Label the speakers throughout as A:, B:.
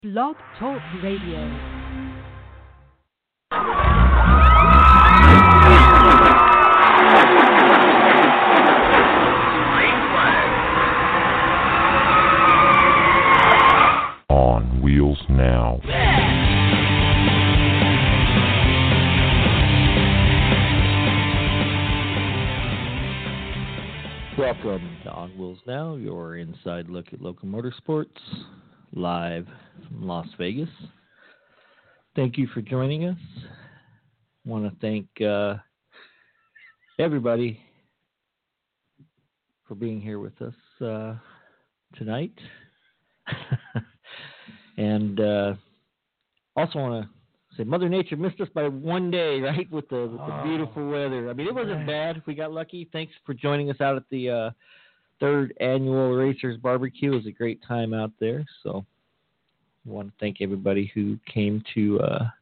A: Blog Talk Radio.
B: On Wheels Now.
C: Welcome to On Wheels Now, your inside look at local motorsports, live from Las Vegas. Thank you for joining us. I want to thank everybody for being here with us tonight. And also want to say Mother Nature missed us by one day, right, with the beautiful weather. I mean, it wasn't bad. We got lucky. Thanks for joining us out at the third annual Racers Barbecue. It was a great time out there. So I want to thank everybody who came to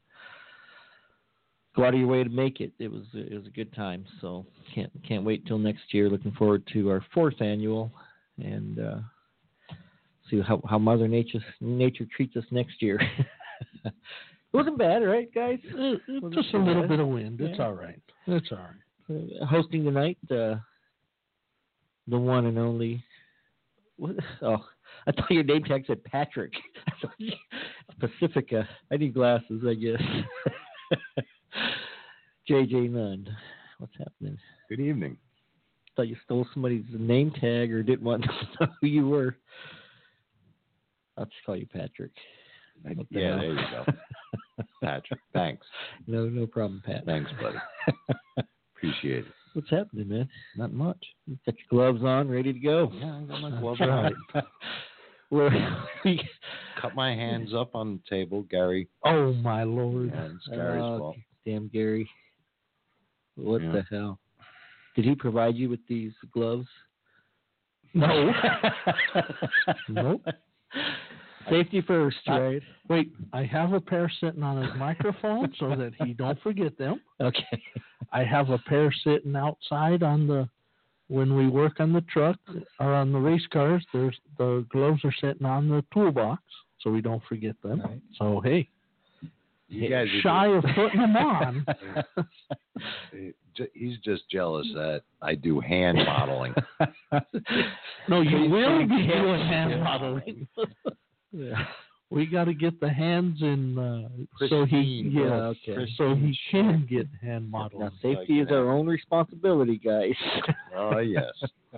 C: go out of your way to make it. It was a good time. So can't wait till next year. Looking forward to our fourth annual and see how Mother Nature treats us next year. It wasn't bad, right, guys?
D: Just a little bit of wind. It's all right. It's all right.
C: Hosting tonight, the one and only. Oh, I thought your name tag said Patrick. Pacifica. I need glasses, I guess. JJ Nunn. What's happening?
E: Good evening.
C: Thought you stole somebody's name tag or didn't want to know who you were. I'll just call you Patrick.
E: Yeah, there you go. Patrick, thanks.
C: No problem, Pat.
E: Thanks, buddy. Appreciate it.
C: What's happening, man?
E: Not much.
C: You got your gloves on, ready to go.
E: Yeah, I got my gloves on. Cut my hands up on the table, Gary.
D: Oh, my Lord.
E: Yeah, it's Gary's fault.
C: Damn, Gary. What the hell? Did he provide you with these gloves?
D: No. Nope.
C: Safety first, right?
D: Wait, I have a pair sitting on his microphone so that he don't forget them.
C: Okay.
D: I have a pair sitting outside when we work on the truck or on the race cars. The gloves are sitting on the toolbox so we don't forget them. Right. So hey,
E: you guys
D: shy of putting them on.
E: He's just jealous that I do hand modeling.
D: No, you will be doing hand modeling. Yeah. We got to get the hands in so he can get hand modeling.
C: Now, safety is our own responsibility, guys.
E: Oh, yes.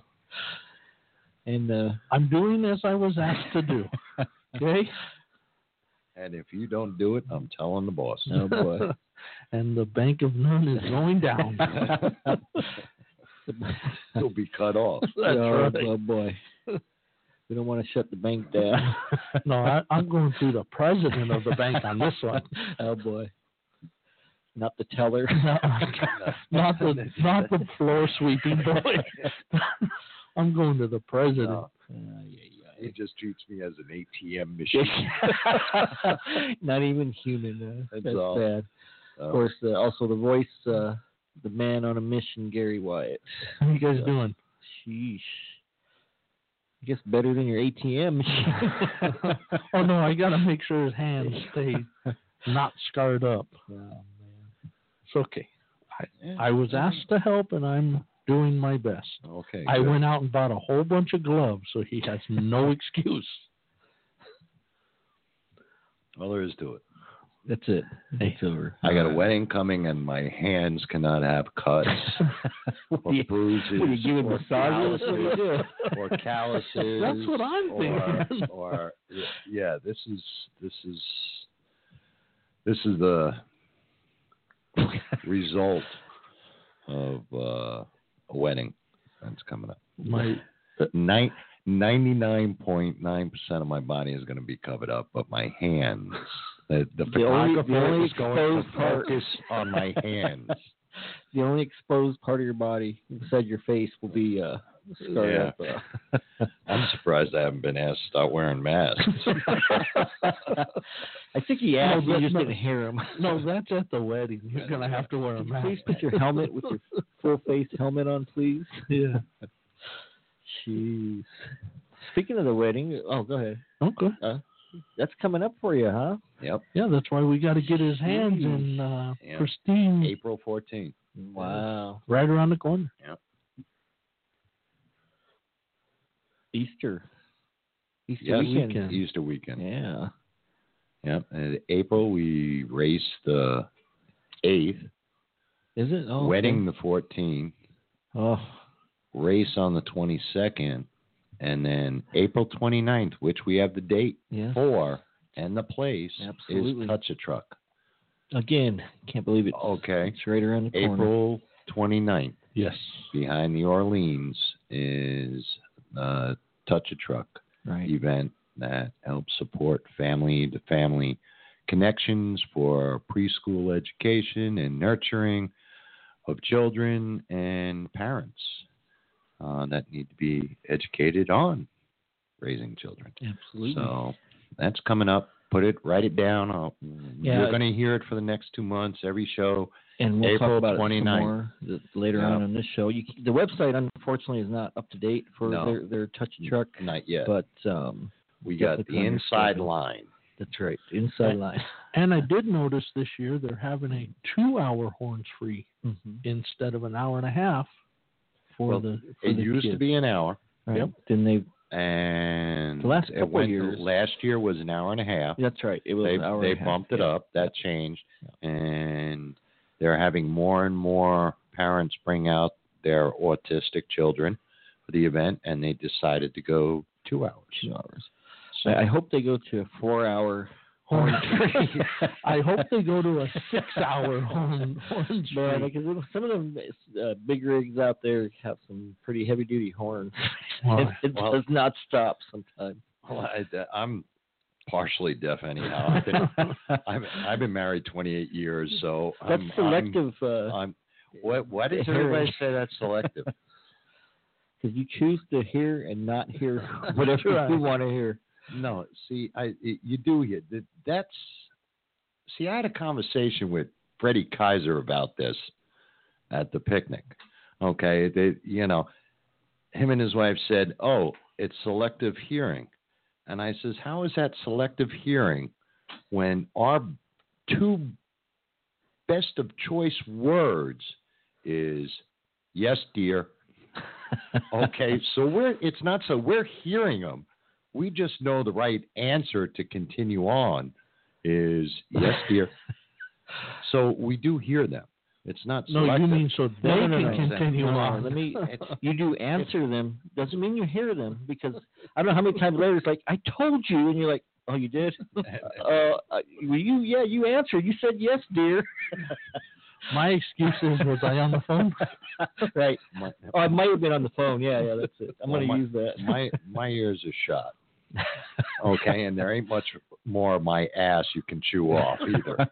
C: And
D: I'm doing as I was asked to do. Okay?
E: And if you don't do it, I'm telling the boss.
C: Oh, boy.
D: And the Bank of None is going down.
E: He'll be cut off.
D: That's right.
C: Oh, boy. We don't want to shut the bank down.
D: No, I'm going through the president of the bank on this one.
C: Oh, boy. Not the teller.
D: Not the floor sweeping boy. I'm going to the president.
E: No. He just treats me as an ATM machine.
C: Not even human. That's
E: all.
C: Bad. Of course, also the voice, the man on a mission, Gary Wyatt.
D: How you guys doing?
C: Sheesh. I guess better than your ATM machine.
D: Oh, no, I got to make sure his hands stay not scarred up.
C: Oh, man.
D: It's okay. I was asked to help, and I'm doing my best.
E: Okay.
D: I
E: good.
D: went out and bought a whole bunch of gloves, so he has no excuse.
E: Well, there is to it.
C: That's it. It's over.
E: I got a wedding coming, and my hands cannot have cuts or bruises.
C: What are you giving massages?
E: Or calluses.
D: That's what I'm thinking.
E: Or yeah, this is the result of a wedding that's coming up.
D: My
E: 99.9% of my body is going to be covered up, but my hands. The photographer is going to focus on my hands.
C: The only exposed part of your body beside your face will be scarred up.
E: I'm surprised I haven't been asked to start wearing masks.
C: I think he asked, you just didn't hear him.
D: No, that's at the wedding. You're going to have to wear a mask.
C: Please put your helmet with your full face helmet on, please.
D: Yeah.
C: Jeez. Speaking of the wedding, go ahead.
D: Okay.
C: that's coming up for you, huh?
E: Yep.
D: Yeah, that's why we got to get his hands in pristine.
E: April 14th.
C: Wow.
D: Right around the corner.
E: Yep.
C: Easter
E: weekend. Easter weekend.
C: Yeah.
E: Yep. And April, we race the 8th.
C: Is it? Oh,
E: wedding the 14th.
C: Oh.
E: Race on the 22nd. And then April 29th, which we have the date for and the place, is Touch a Truck.
C: Again, can't believe it.
E: Okay.
C: It's right around the corner.
E: April 29th.
D: Yes.
E: Behind the Orleans is Touch a Truck event that helps support family-to-family connections for preschool education and nurturing of children and parents that need to be educated on raising children.
C: Absolutely.
E: So that's coming up. Write it down. You're going to hear it for the next 2 months, every show.
C: And we'll
E: April
C: talk about
E: 29th.
C: it some more later on this show. The website, unfortunately, is not up to date for their Touch a Truck.
E: Not yet.
C: But
E: we got the inside line.
C: That's right, inside line.
D: And I did notice this year they're having a 2-hour horns free instead of an hour and a half
E: it used to be an hour.
C: Right. Yep. Then
E: and
C: the last couple of years.
E: Last year was an hour and a half.
C: That's right. It was an hour and a half.
E: They bumped it up. That changed. And they're having more and more parents bring out their autistic children for the event, and they decided to go 2 hours.
C: 2 hours. So I hope they go to a 4-hour horn free.
D: I hope they go to a 6-hour horn free.
C: Because some of them big rigs out there have some pretty heavy duty horns. It does not stop sometimes.
E: Well, I'm partially deaf anyhow. I've been married 28 years, so
C: that's selective.
E: Why does everybody say that's selective?
C: Because you choose to hear and not hear whatever you want to hear.
E: No, see, you do hear that's. See, I had a conversation with Freddie Kaiser about this at the picnic. Okay, him and his wife said, "Oh, it's selective hearing," and I says, "How is that selective hearing when our 2 best of choice words is yes, dear." Okay, so we're hearing them. We just know the right answer to continue on is yes, dear. So we do hear them. It's not selective.
D: No, you mean so they can continue on.
C: You do answer them. Doesn't mean you hear them, because I don't know how many times later it's like, I told you, and you're like, oh, you did? You answered. You said yes, dear.
D: My excuse is, was I on the phone?
C: Right. I might have been on the phone. Yeah, that's it. I'm going to use that.
E: My ears are shot. Okay, and there ain't much more of my ass you can chew off either.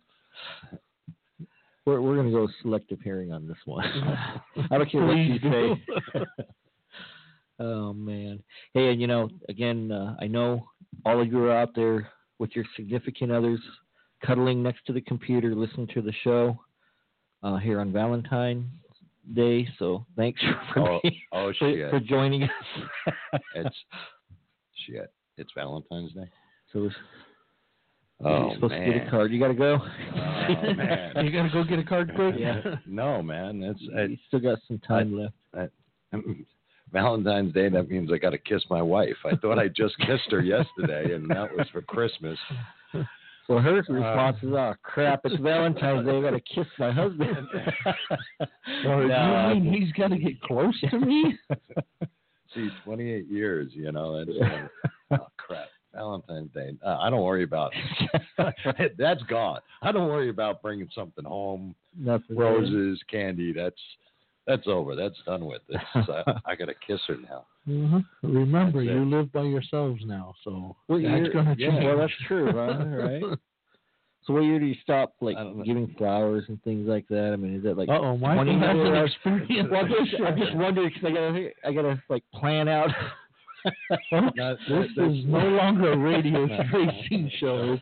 C: We're going to go selective hearing on this one. I don't care what you say. Oh, man. Hey, and again, I know all of you are out there with your significant others cuddling next to the computer listening to the show here on Valentine's Day. So thanks for joining us. It's Valentine's Day. So you're supposed to get a card. You got to go.
E: Oh, man.
D: You got to go get a card quick?
C: Yeah.
E: No, man.
C: You still got some time left.
E: Valentine's Day, that means I got to kiss my wife. I thought I just kissed her yesterday, and that was for Christmas.
C: So her response is, oh, crap, it's Valentine's Day. I got to kiss my husband.
D: You mean he's got to get close to me?
E: See, 28 years, that's, oh, crap. Valentine's Day. I don't worry about it. That's gone. I don't worry about bringing something home.
C: Nothing.
E: Roses, candy. That's over. That's done with. I got to kiss her now.
D: Mm-hmm. Remember, you live by yourselves now, so that's going to change.
C: Well, that's true, right? So what year do you stop, giving flowers and things like that? I mean, is it like?
D: Michael has an experience.
C: Well, I'm just wondering, because I gotta plan out.
D: This is no longer a radio racing show.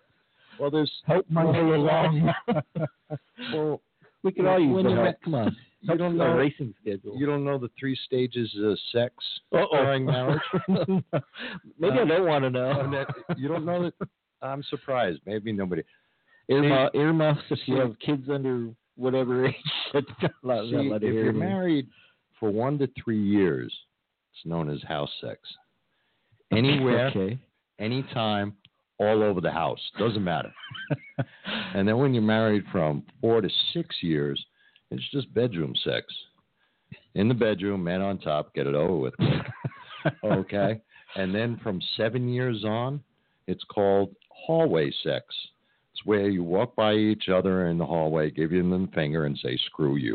C: Well, there's
D: help Michael along.
C: Well, we can all use the help. Come on.
E: You don't know
C: racing schedule.
E: You don't know the 3 stages of sex during marriage?
C: Maybe I don't want to know.
E: You don't know that? I'm surprised. Maybe nobody.
C: Earmuffs if you have kids under whatever age.
E: If you're married for 1 to 3 years, it's known as house sex. Anywhere, anytime, all over the house. Doesn't matter. And then when you're married from 4 to 6 years, it's just bedroom sex. In the bedroom, man on top, get it over with. Okay? And then from 7 years on, it's called hallway sex. It's where you walk by each other in the hallway, give them the finger, and say, screw you.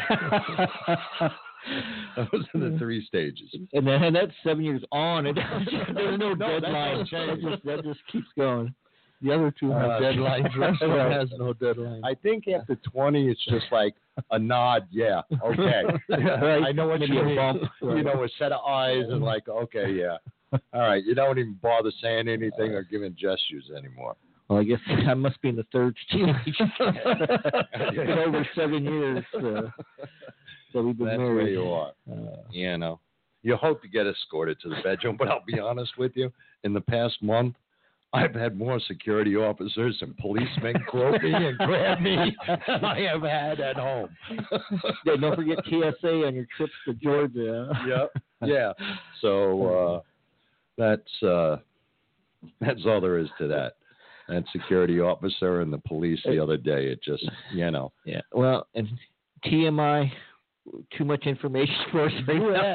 E: Those are the 3 stages.
C: And that's 7 years on. There's no deadline. That just keeps going.
D: The other 2 have deadlines. Rest has no deadline.
E: I think after 20, it's just like a nod. Yeah, okay. Right. I know what you mean. Bump. You know, a set of eyes and like, okay, yeah. All right. You don't even bother saying anything or giving gestures anymore.
C: Well, I guess I must be in the 3rd teenage. It's been over 7 years. So we've been
E: That's
C: married.
E: Where you are. You know, you hope to get escorted to the bedroom, but I'll be honest with you. In the past month, I've had more security officers and policemen grope me and grab me than I have had at home.
C: Yeah, don't forget TSA on your trips to Georgia.
E: Yep. Yeah. So that's all there is to that. That security officer and the police the other day, it just, you know.
C: Yeah. Well, and TMI, too much information for us.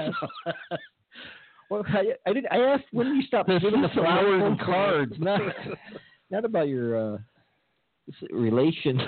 C: Well, I asked when you stop giving the flowers and cards, not about your relations.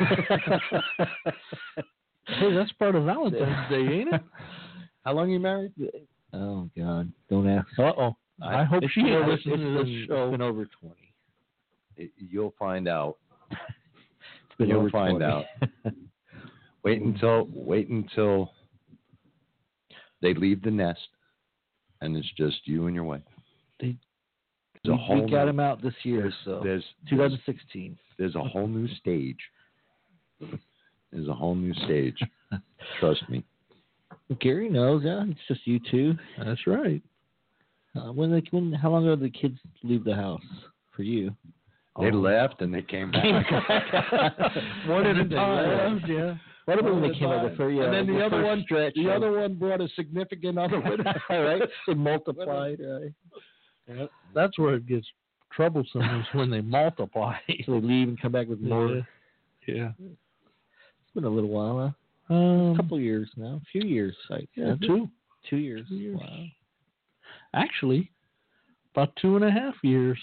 D: Hey, that's part of Valentine's Day, ain't it?
E: How long are you married?
C: Oh God, don't ask.
D: I hope she listens to this show.
C: It's been over 20.
E: You'll find out.
C: It's been over 20.
E: Out. Wait until they leave the nest, and it's just you and your wife.
C: We got him out this year, so
E: there's
C: 2016.
E: There's a whole new stage. There's a whole new stage. Trust me.
C: Gary knows. Yeah, it's just you two.
D: That's right.
C: How long ago did the kids leave the house for you?
E: They left and they came back.
D: One at a time. Yeah.
C: What about when they came over for you?
E: And then the other one brought a significant other with it.
C: Right? They multiplied, right?
D: Yep. That's where it gets troublesome is when they multiply.
C: So they leave and come back with more.
D: Yeah.
C: It's been a little while, huh? A couple years now. A few years.
D: Yeah, 2.
C: 2 years.
D: 2 years.
C: Wow.
D: Actually, about 2.5 years.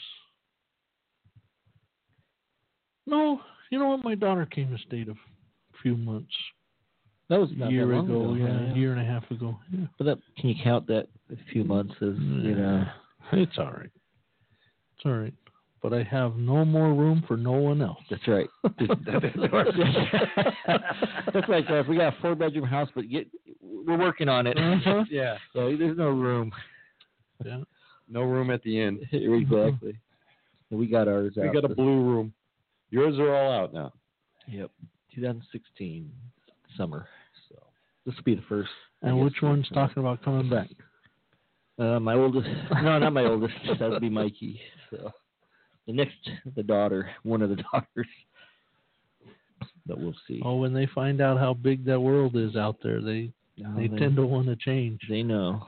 D: No, you know what? My daughter came to state a few months.
C: That was
D: a year ago. Yeah, a year and a half ago. Yeah.
C: But can you count that a few months as, you know?
D: It's all right. It's all right. But I have no more room for no one else.
C: That's right. That's like if we got a 4-bedroom house, but we're working on it.
D: Uh-huh.
E: Yeah.
C: So there's no room.
D: Yeah.
E: No room at the inn.
C: Exactly. We got ours out.
E: We got a blue room. Yours are all out now.
C: Yep. 2016 summer. So this will be the first.
D: And which one's talking about coming back?
C: My oldest. No, not my oldest. That would be Mikey. So the daughter, one of the daughters. But we'll see.
D: Oh, when they find out how big that world is out there, they tend to want to change.
C: They know.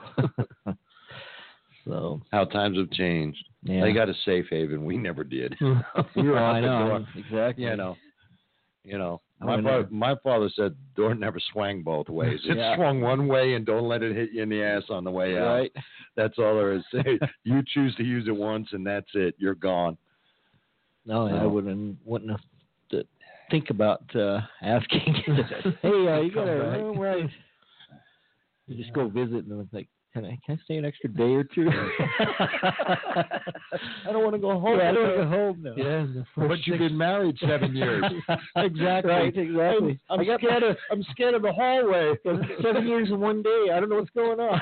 C: So
E: how times have changed. Yeah. They got a safe haven. We never did. We were out the door.
C: Exactly.
E: You know. My father said the door never swung both ways. It swung one way, and don't let it hit you in the ass on the way out.
C: Right.
E: That's all there is. You choose to use it once, and that's it. You're gone.
C: No, I wouldn't have to think about asking. Hey, you got a room, right? You just go visit, and it's like, can I stay an extra day or two? I don't want to go home.
D: Yeah,
C: I don't want to go home now.
D: Yeah,
E: but you've been married 7 years.
C: Exactly. Right, exactly.
E: I'm scared of the hallway.
C: 7 years in one day. I don't know what's going on.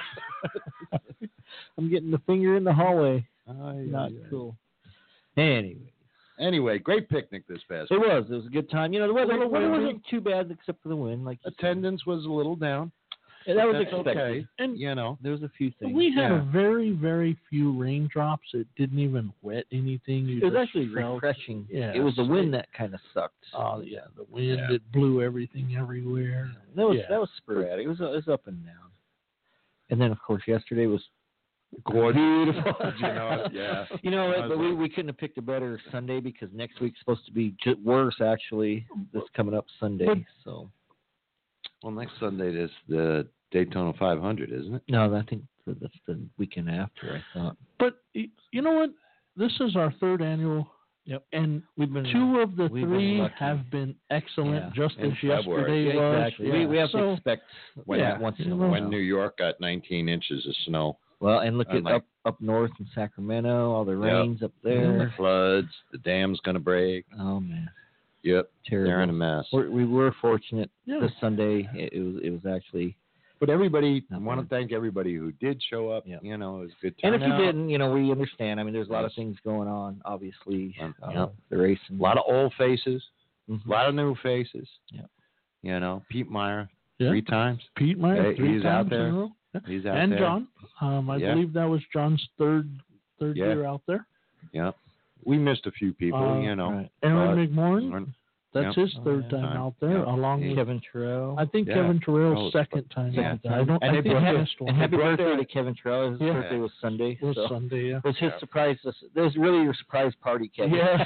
C: I'm getting the finger in the hallway. Not cool. Anyway,
E: Anyway, great picnic this past
C: It
E: week.
C: was. It was a good time. You know, the weather wasn't too bad except for the wind. Like
E: Attendance was a little down.
C: that was
E: That's
C: expected.
E: okay.
D: And
E: You know,
C: There was a few things.
D: we had
E: Yeah.
D: a very, very few raindrops. It didn't even wet anything. You
C: It was
D: just
C: actually
D: felt-
C: refreshing.
D: Yeah,
C: It was the wind that kind of sucked.
D: Oh yeah, the wind
E: Yeah.
D: it blew everything everywhere.
C: That was
D: Yeah.
C: sporadic. It was up and down. And then of course yesterday was
E: gorgeous.
C: beautiful.
E: You know, yeah.
C: You know,
E: I was
C: but we couldn't have picked a better Sunday because next week's supposed to be worse actually. This coming up Sunday. So
E: Well, next Sunday is the Daytona 500, isn't it?
C: no, I think that's the weekend after. I thought.
D: But you know what? This is our third annual.
C: Yep.
D: And
C: We've been
D: two of the
C: we've been
D: three
C: lucky.
D: have been excellent,
C: Yeah.
D: just
E: In
D: as
E: February.
D: yesterday was.
C: Exactly.
D: Yeah.
C: We have to
D: So,
C: expect
E: When-
C: that once in a while.
E: When New York got 19 inches of snow,
C: Well, and look at
E: Unlike-
C: up north in Sacramento, all the
E: Yep.
C: rains up
E: the
C: there.
E: floods, the dam's going to break.
C: Oh man,
E: Yep,
C: terrible.
E: they're in a mess.
C: We were fortunate
D: Yeah.
C: this Sunday. It was actually.
E: But everybody, I
C: Not
E: want to
C: bad.
E: thank everybody who did show up.
C: Yep.
E: You know, it was a good
C: And
E: time.
C: if you didn't, you know, we understand. I mean, there's a lot of
E: Yes.
C: things going on. Obviously,
E: Yep.
C: the racing.
E: A lot of old faces,
C: Mhm.
E: a lot of new faces.
C: Yep.
E: You know, Pete Meyer,
D: Yeah.
E: 3 times.
D: Pete Meyer,
E: Hey,
D: 3
E: he's out
D: times
E: there.
D: in a row.
E: He's out
D: And
E: there.
D: John. I
E: Yeah.
D: believe that was John's third
E: Yeah.
D: year out there.
E: Yep. We missed a few people, you know.
C: Right.
D: Aaron McMorrin,
E: Aaron-
D: that's
E: Yep.
D: his third
C: yeah.
D: time
E: Time.
D: out there,
E: Yeah.
D: along with
C: Kevin Terrell.
D: I think
E: Yeah.
D: Kevin Terrell's
E: Oh,
D: second time
E: yeah.
D: out there. I don't.
C: And
D: I
C: happy,
D: think he missed one.
C: and happy
E: His
C: birthday
E: birthday-
C: to Kevin Terrell. His
D: Yeah.
C: birthday was Sunday.
D: It was
C: so.
D: Sunday. Yeah.
C: It was his
E: Yeah.
C: surprise. That was really your surprise party, Kevin.
D: Yeah.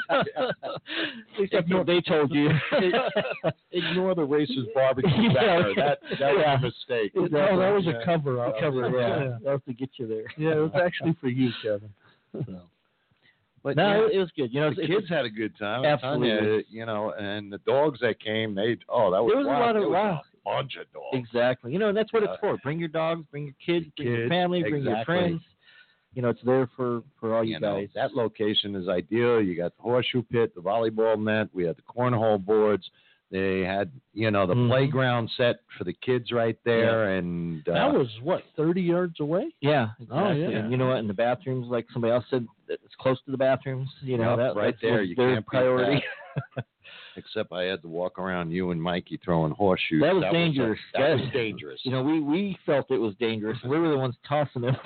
C: At least that's what they told you.
E: Ignore the racist barbecue
C: Yeah.
E: banner. That was
C: Yeah.
E: a mistake.
D: Oh, that was
C: Yeah.
D: a cover up.
C: Cover, yeah.
D: Yeah.
C: That was to get you there.
D: Yeah, it was actually for you, Kevin.
C: So.
E: But
C: No,
E: yeah,
C: it was good. You know,
E: the
C: it's-
E: kids had a good time. I'm telling
C: Absolutely.
E: You know, and the dogs that came, that was
C: There was a
E: wild.
C: lot of-
E: There was
C: wow.
E: a bunch of dogs.
C: exactly. You know, and that's what it's for. Bring your dogs, bring your kids, bring your
E: Kids,
C: family, bring your
E: exactly.
C: friends. You know, it's there for all you
E: know,
C: guys.
E: that location is ideal. You got the horseshoe pit, the volleyball net. We had the cornhole boards. They had, you know, the
C: Mhm.
E: playground set for the kids right there, and
D: That was what 30 yards away.
C: Yeah,
D: Oh,
C: exactly.
D: yeah.
C: And you know what? In the bathrooms, like somebody else said, it's close to the bathrooms. You know,
E: Yep,
C: that
E: right
C: that's
E: there.
C: what
E: You
C: their
E: can't beat
C: priority.
E: except I had to walk around you and Mikey throwing horseshoes.
C: That was dangerous.
E: That was dangerous.
C: You know, we felt it was dangerous. We were the ones tossing them.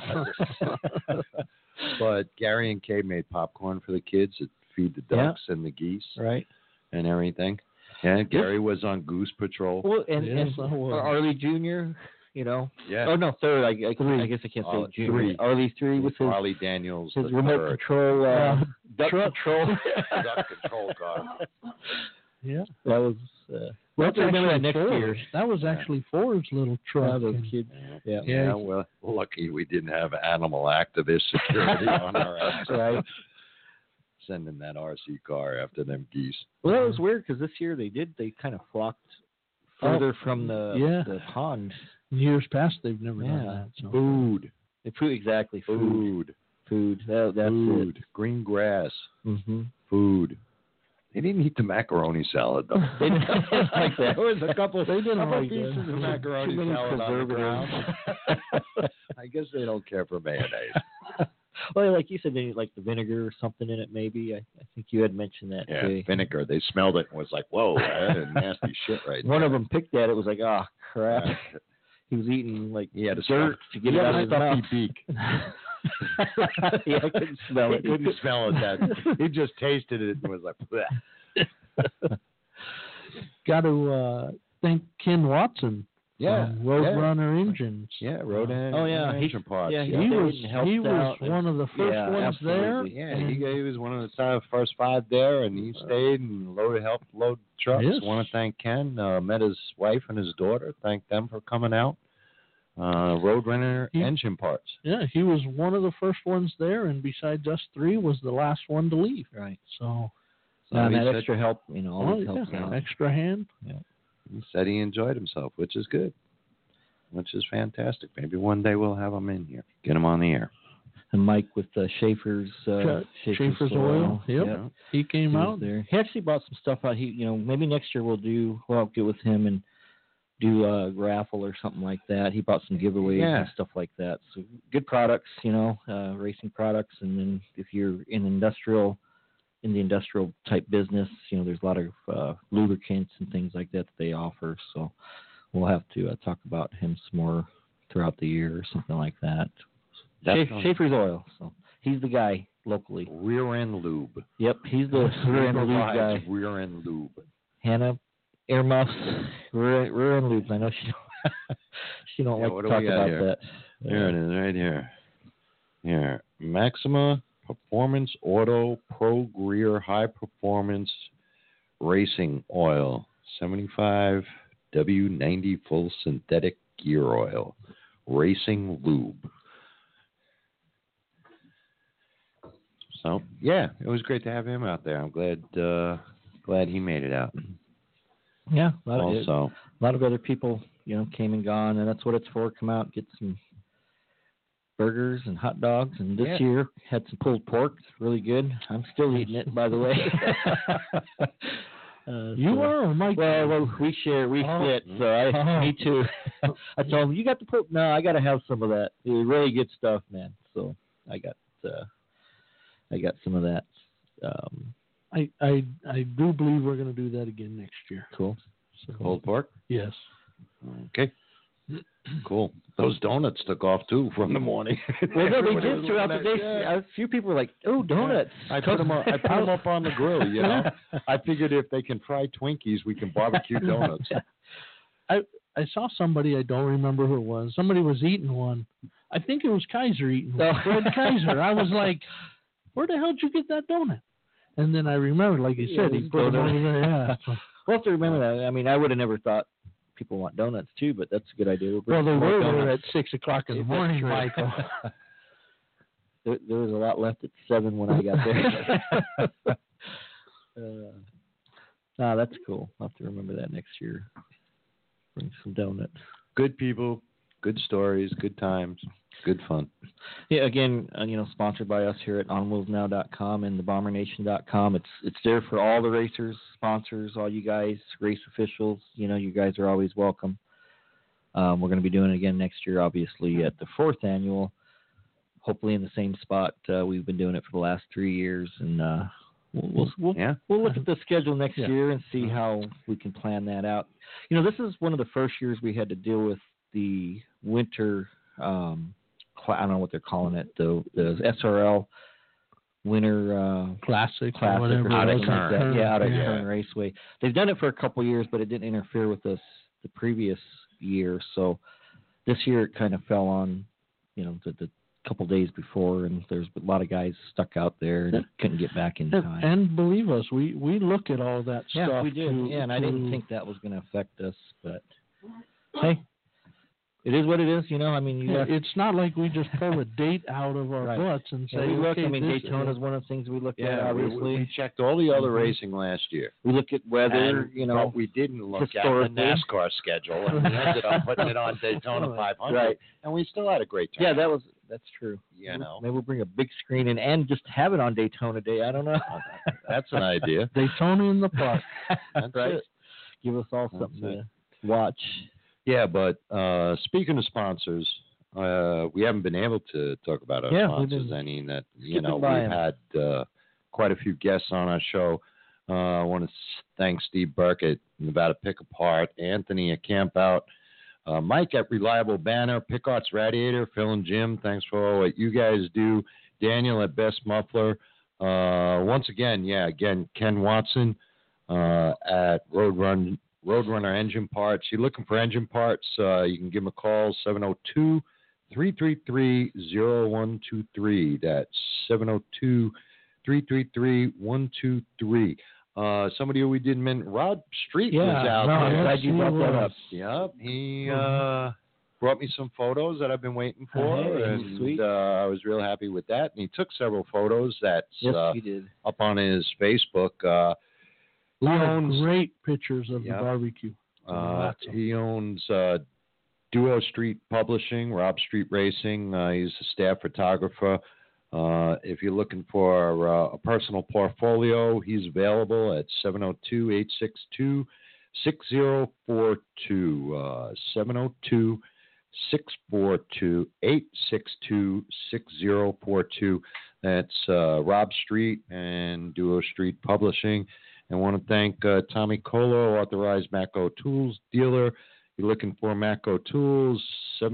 E: But Gary and Kay made popcorn for the kids to feed the
C: Yeah.
E: ducks and the geese
C: right.
E: and everything. And Gary was on goose patrol.
C: Well, and
D: Yes, I was.
C: Arlie Jr. You know.
E: Yeah.
C: Oh no, third. I guess I can't say junior.
E: 3.
C: Arlie 3 with his
E: Harley Daniels,
C: his
E: the
C: remote
E: third.
C: control duck control.
E: Duck control car.
D: Yeah.
C: That was. We'll have to remember that next
D: Ford's.
C: year.
D: That was actually Ford's little truck.
C: Those
D: and-
C: kids. Yeah.
E: Yeah, well, lucky we didn't have animal activist security on our ass.
C: Right.
E: Sending that RC car after them geese.
C: Well, that was weird because this year they kind of flocked further from
D: yeah.
C: the pond.
D: Years past, they've never done
C: Yeah.
D: that. So.
E: Food.
C: The food, exactly. Food.
E: Food.
C: That's
E: Food. Green grass.
C: it. Mm-hmm.
E: Food. They didn't eat the macaroni salad though.
C: They didn't like that.
E: There was a couple.
D: They didn't
E: couple
D: like
E: pieces
D: that.
E: of macaroni
C: Too many
E: salad on the
C: preservatives.
E: ground. I guess they don't care for mayonnaise.
C: Well, like you said, they like the vinegar or something in it. Maybe I think you had mentioned that.
E: Yeah,
C: too.
E: vinegar. They smelled it and was like, "Whoa, that is nasty shit right
C: One
E: there."
C: of them picked at it. Was like, oh crap.
E: Yeah.
C: He was eating like
E: He had a
C: dirt to get it out of his mouth.
E: beak.
C: Yeah, I couldn't smell it.
E: He couldn't smell it. That he just tasted it and was like, "Bleh."
D: Got to thank Ken Watson.
E: Yeah,
D: from Roadrunner Engines.
E: Yeah, Rodan.
C: Oh, yeah.
E: engine parts.
C: yeah,
D: He
C: stayed
D: was
C: and helped
D: was
C: out.
D: one of the first
C: Yeah,
D: ones there.
C: absolutely.
E: Yeah, he was one of the first 5 there, and he stayed and helped load trucks.
D: Yes.
E: Want to thank Ken. Met his wife and his daughter. Thank them for coming out. Roadrunner
D: He-
E: engine parts.
D: Yeah, he was one of the first ones there, and besides us 3, was the last one to leave.
C: Right.
D: So,
C: And
E: he
C: that
E: said-
C: extra help, always
D: oh,
C: helps
D: yeah,
C: out.
D: extra hand.
E: He said he enjoyed himself, which is good, which is fantastic. Maybe one day we'll have him in here, get him on the air.
C: And Mike with Schaefer's
D: Schaefer's Oil. Yep. He came
C: He was
D: out.
C: there. He actually bought some stuff out. Maybe next year we'll get with him and do a raffle or something like that. He bought some giveaways and stuff like that. So good products, racing products. And then if you're in industrial in the industrial type business. There's a lot of lubricants and things like that they offer. So we'll have to talk about him some more throughout the year or something like that. Schaefer's Oil. So he's the guy locally.
E: Rear End Lube.
C: Yep, he's the rear end lube guy.
E: Rear End Lube.
C: Hannah, air muffs, rear end lubes. I know she don't like to talk about that.
E: There it is, right here. Here, Maxima Performance Auto Pro Greer High Performance Racing Oil, 75 W90 Full Synthetic Gear Oil, Racing Lube. So yeah, it was great to have him out there. I'm glad he made it out.
C: Yeah, a lot of other people, came and gone, and that's what it's for. Come out, get some burgers and hot dogs, and this year had some pulled pork. It's really good. I'm still eating it, by the way.
D: You are, or Mike?
C: Well, we split. So me too. I told him, you got the pork? No, I got to have some of that. It was really good stuff, man. So I got some of that.
D: I do believe we're going to do that again next year.
C: Cool.
D: So,
E: pulled pork?
D: Yes.
E: Okay. Cool. Those donuts took off too from the morning.
C: Well, no, they did throughout the day. Yeah. A few people were like, "Oh, donuts!"
E: I put them up on the grill. I figured if they can fry Twinkies, we can barbecue donuts.
D: I saw somebody, I don't remember who it was. Somebody was eating one. I think it was Kaiser eating one. Fred Kaiser. I was like, "Where the hell did you get that donut?" And then I remembered, like you said, he put them over there. Yeah.
C: We'll have to remember that. I mean, I would have never thought people want donuts too, but that's a good idea.
D: Well, they were there at 6 o'clock in the morning, Michael.
C: There was a lot left at 7 when I got there. That's cool. I'll have to remember that next year. Bring some donuts.
E: Good people, good stories, good times, good fun.
C: Yeah, again, sponsored by us here at OnWheelsNow.com and TheBomberNation.com. It's there for all the racers, sponsors, all you guys, race officials. You guys are always welcome. We're going to be doing it again next year, obviously, at the 4th annual, hopefully in the same spot. We've been doing it for the last 3 years, and we'll look at the schedule next year and see how we can plan that out. This is one of the first years we had to deal with the winter I don't know what they're calling it, the SRL Winter
D: Classic
C: or whatever.
D: Out
C: of Turn. Out of Turn Raceway. They've done it for a couple years, but it didn't interfere with us the previous year. So this year it kind of fell on, the couple days before, and there's a lot of guys stuck out there and couldn't get back in time.
D: And believe us, we look at all that stuff.
C: Yeah, we did. And I didn't think that was going to affect us, but hey. It is what it is, I mean,
D: it's not like we just pull a date out of our butts and say,
C: we look. Daytona is one of the things we look at. Obviously,
E: we checked all the other racing last year.
C: We look at weather.
E: But we didn't look at the NASCAR schedule, and we ended up putting it on Daytona 500. Right. And we still had a great time.
C: Yeah, that's true. Maybe we'll bring a big screen and just have it on Daytona Day. I don't know.
E: That's an idea.
D: Daytona in the park.
C: That's right. It. Give us all something to watch.
E: Yeah, but speaking of sponsors, we haven't been able to talk about our sponsors. I mean, that we've had quite a few guests on our show. I want to thank Steve Burkett, Nevada Pick Apart, Anthony at Camp Out, Mike at Reliable Banner, Pickart's Radiator, Phil and Jim. Thanks for all what you guys do. Daniel at Best Muffler. Once again, Ken Watson at Roadrunner Engine Parts. You're looking for engine parts, you can give them a call, 702-333-0123. That's 702-333-123. Somebody who we didn't mention, Rob Street was out there.
C: Glad you brought that up.
E: Yep, he brought me some photos that I've been waiting for, and
C: sweet.
E: I was real happy with that. And he took several photos that's
C: he did.
E: Up on his Facebook.
D: A lot of great pictures of the barbecue.
E: He owns Duo Street Publishing, Rob Street Racing. He's a staff photographer. If you're looking for a personal portfolio, he's available at 702-862-6042. 702-642-862-6042. That's Rob Street and Duo Street Publishing. And I want to thank Tommy Colo, authorized Matco Tools dealer. You're looking for Matco Tools,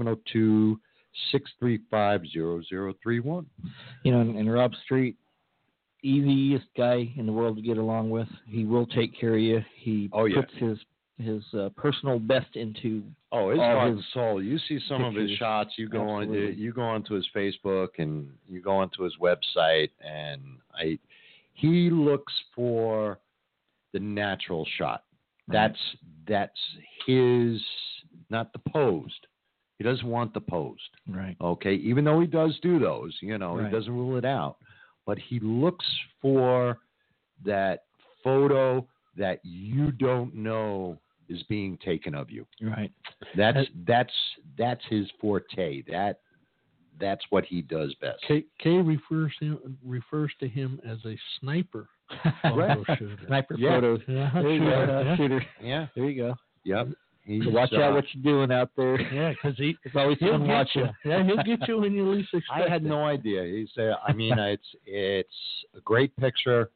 E: 702-635-0031.
C: You know, and Rob Street, easiest guy in the world to get along with. He will take care of you. He puts his personal best into
E: his heart and soul. You see some
C: pictures.
E: of his shots. You go onto his Facebook and you go onto his website, and he looks for the natural shot. That's his, not the posed. He doesn't want the posed.
C: Right.
E: Okay. Even though he does do those, he doesn't rule it out, but he looks for that photo that you don't know is being taken of you.
C: Right.
E: That's his forte. That's what he does best.
D: Kay refers to him as a sniper photo shooter.
C: Sniper photos.
D: Yeah.
C: There you go. Shooter.
E: Yeah.
C: There you go.
E: Yep.
C: So watch out what you're doing out there.
D: Yeah, because
C: it's always fun watching.
D: Yeah, he'll get you when you least expect
E: I had no idea. He said, it's a great picture,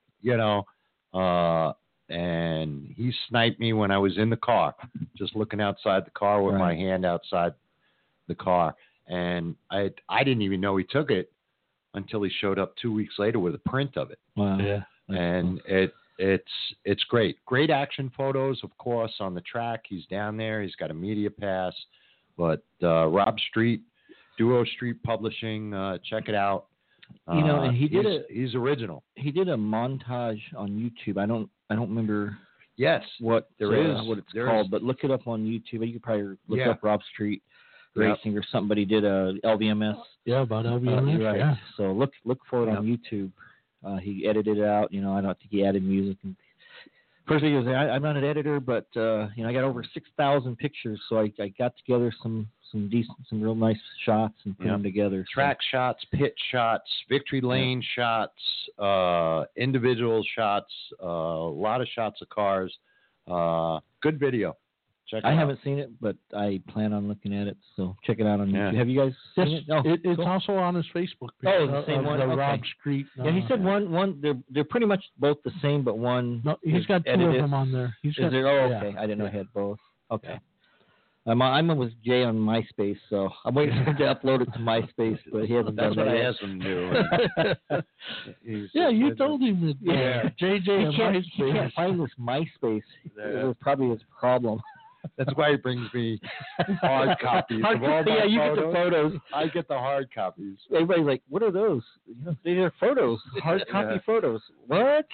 E: and he sniped me when I was in the car, just looking outside the car with my hand outside the car. And I didn't even know he took it until he showed up 2 weeks later with a print of it.
C: Wow.
D: Yeah.
E: And it's great. Great action photos, of course, on the track. He's down there. He's got a media pass. But Rob Street, Duo Street Publishing, check it out.
C: And
E: he's original.
C: He did a montage on YouTube. I don't remember.
E: Yes,
C: what it's called, but look it up on YouTube. You could probably look up Rob Street Racing or something. But he did a LVMS.
D: Yeah, about LVMS.
C: Right.
D: Yeah.
C: So look for it on YouTube. He edited it out. I don't think he added music. And first thing is, I'm not an editor, but I got over 6,000 pictures, so I got together some real nice shots and put them together.
E: Track shots, pit shots, victory lane shots, individual shots, a lot of shots of cars. Good video. Check it out.
C: I haven't seen it, but I plan on looking at it, so check it out on YouTube. Have you guys seen it?
D: No, it's also on his Facebook page.
C: Oh, the same one.
D: The Rob Street.
C: Yeah, he said one. They're pretty much both the same, but one.
D: No, he's got two of them on there.
C: Is there? Oh, okay. I didn't know he had both. Okay. Yeah. I'm with Jay on MySpace, so I'm waiting for him to upload it to MySpace, but he hasn't done that yet.
E: That's what I asked him to do.
D: You told him that JJ and MySpace.
C: He can't find this MySpace. It was probably his problem.
E: That's why he brings me hard copies of all my
C: you
E: photos.
C: get the photos.
E: I get the hard copies.
C: Everybody's like, what are those? These are photos, hard copy photos. What?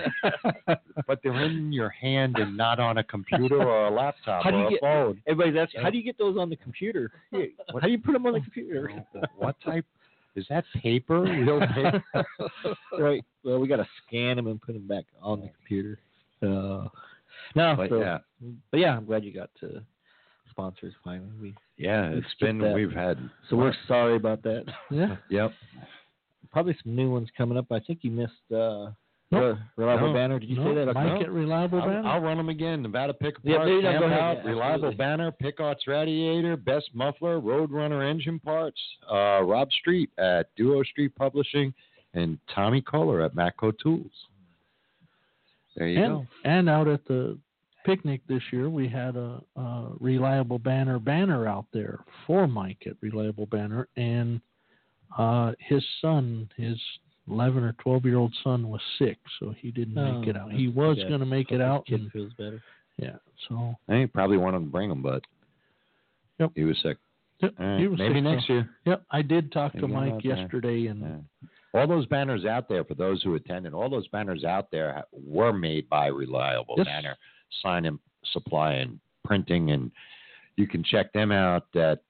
E: But they're in your hand and not on a computer or a laptop or a phone.
C: Everybody's asking, how do you get those on the computer? How do you put them on the computer?
E: What type? Is that paper? Real paper?
C: Right. Well, we got to scan them and put them back on the computer. But I'm glad you got sponsors finally.
E: We've had.
C: So we're sorry about that.
D: Yeah.
E: Yep.
C: Probably some new ones coming up. I think you missed Reliable Banner. Did you say that?
D: Mike at Reliable Banner.
E: I'll run them again. Nevada Pick Apart, Camp Out, Reliable Banner, Pickart's Radiator, Best Muffler, Roadrunner Engine Parts, Rob Street at Duo Street Publishing, and Tommy Kohler at Matco Tools. There you go.
D: And out at the picnic this year, we had a Reliable banner out there for Mike at Reliable Banner, and his son, his 11 or 12-year-old son, was sick, so he didn't make it out. He was going to make it out.
C: Kid feels better.
D: Yeah, so
E: I probably wanted to bring him, but he was sick.
D: Yep, he was
E: maybe
D: sick,
E: next year.
D: Yep, I did talk to Mike yesterday, and
E: all those banners out there, for those who attended, all those banners out there were made by Reliable Banner, sign and supply and printing, and you can check them out at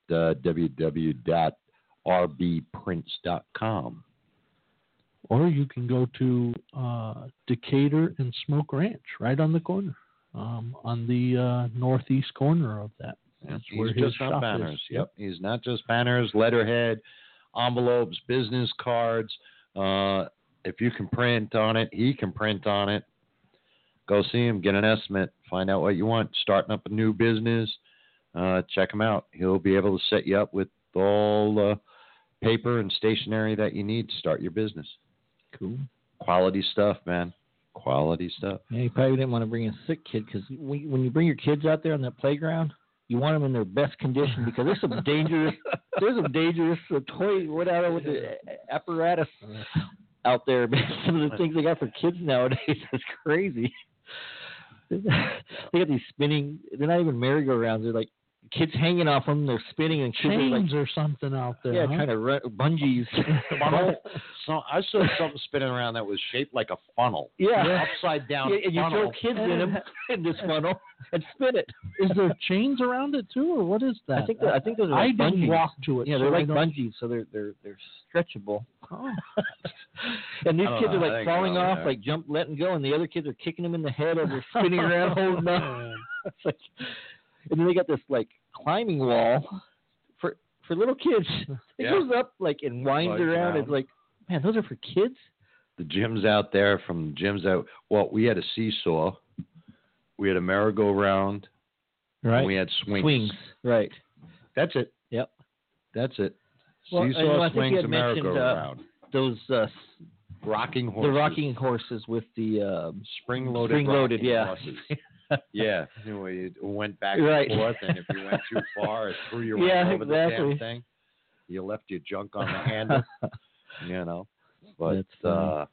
E: www.rbprints.com.
D: Or you can go to Decatur and Smoke Ranch, right on the corner, on the northeast corner of that. That's
E: he's
D: where
E: just not banners. Yep, he's not just banners, letterhead, envelopes, business cards. If you can print on it, he can print on it. Go see him, get an estimate, find out what you want. Starting up a new business, check him out. He'll be able to set you up with all the paper and stationery that you need to start your business.
C: Cool.
E: Quality stuff, man. Quality stuff.
C: Yeah, you probably didn't want to bring a sick kid because when you bring your kids out there on that playground, you want them in their best condition because there's some dangerous toy whatever with the apparatus out there. Some of the things they got for kids nowadays is crazy. They got these spinning. They're not even merry-go-rounds. They're like kids hanging off them. They're spinning and kids
D: chains
C: are like,
D: or something out there.
C: Yeah,
D: huh?
C: trying to bungees.
E: So I saw something spinning around that was shaped like a funnel.
C: Yeah,
E: upside down.
C: Yeah, and you
E: funnel.
C: throw kids in them in this funnel and spin it.
D: Is there chains around it too, or what is that?
C: I think those are
D: I
C: like
D: didn't
C: bungees.
D: walk to it.
C: Yeah,
D: so
C: they're
D: I
C: like
D: don't-
C: bungees, so they're stretchable.
D: Oh.
C: And these
E: I don't
C: kids
E: know.
C: are
E: I
C: like
E: think
C: falling
E: so,
C: off,
E: yeah.
C: like letting go, and the other kids are kicking them in the head as they're spinning around, holding on. It's like, and then they got this like climbing wall for little kids. It
E: Yeah.
C: goes up like and winds
E: Slides
C: around.
E: around.
C: It's like, man, those are for kids.
E: The gyms out there from gyms out. Well, we had a seesaw. We had a merry-go-round. And we had swings.
C: Right.
E: That's it.
C: Yep.
E: That's it.
C: Well,
E: Seesaw,
C: I think you
E: swings,
C: had
E: and
C: mentioned,
E: merry-go-round.
C: Those
E: Rocking horses.
C: the rocking horses with the
E: Spring-loaded.
C: spring-loaded,
E: rocking
C: yeah.
E: horses. Yeah. Anyway, it went back
C: Right.
E: and forth, and if you went too far, it threw you
C: Yeah,
E: right over the
C: exactly.
E: damn thing. You left your junk on the handle. You know. But
C: That's funny.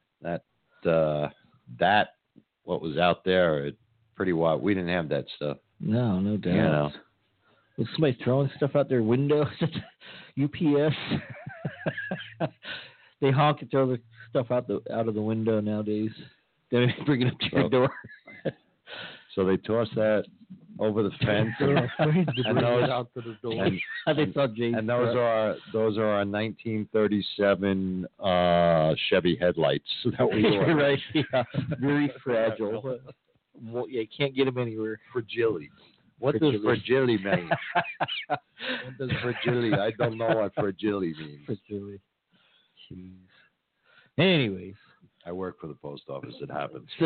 E: that what was out there, it pretty wild. We didn't have that stuff.
C: No doubt.
E: You know.
C: Was somebody throwing stuff out their window? UPS. They honk and throw the stuff out of the window nowadays. They bring it up to your door.
E: So they tossed that over the fence.
D: They're afraid to
E: And
D: bring
E: those-
D: it out to the door.
E: and-
C: They saw Jay's
E: And those are our 1937 Chevy headlights that we
C: You're
E: ordered.
C: right. Yeah. Very fragile. Well, yeah, you can't get them anywhere.
E: Fragility. What does fragility mean? What does fragility? I don't know what fragility means.
C: Fragility. Jeez. Anyways.
E: I work for the post office. It happens.
C: So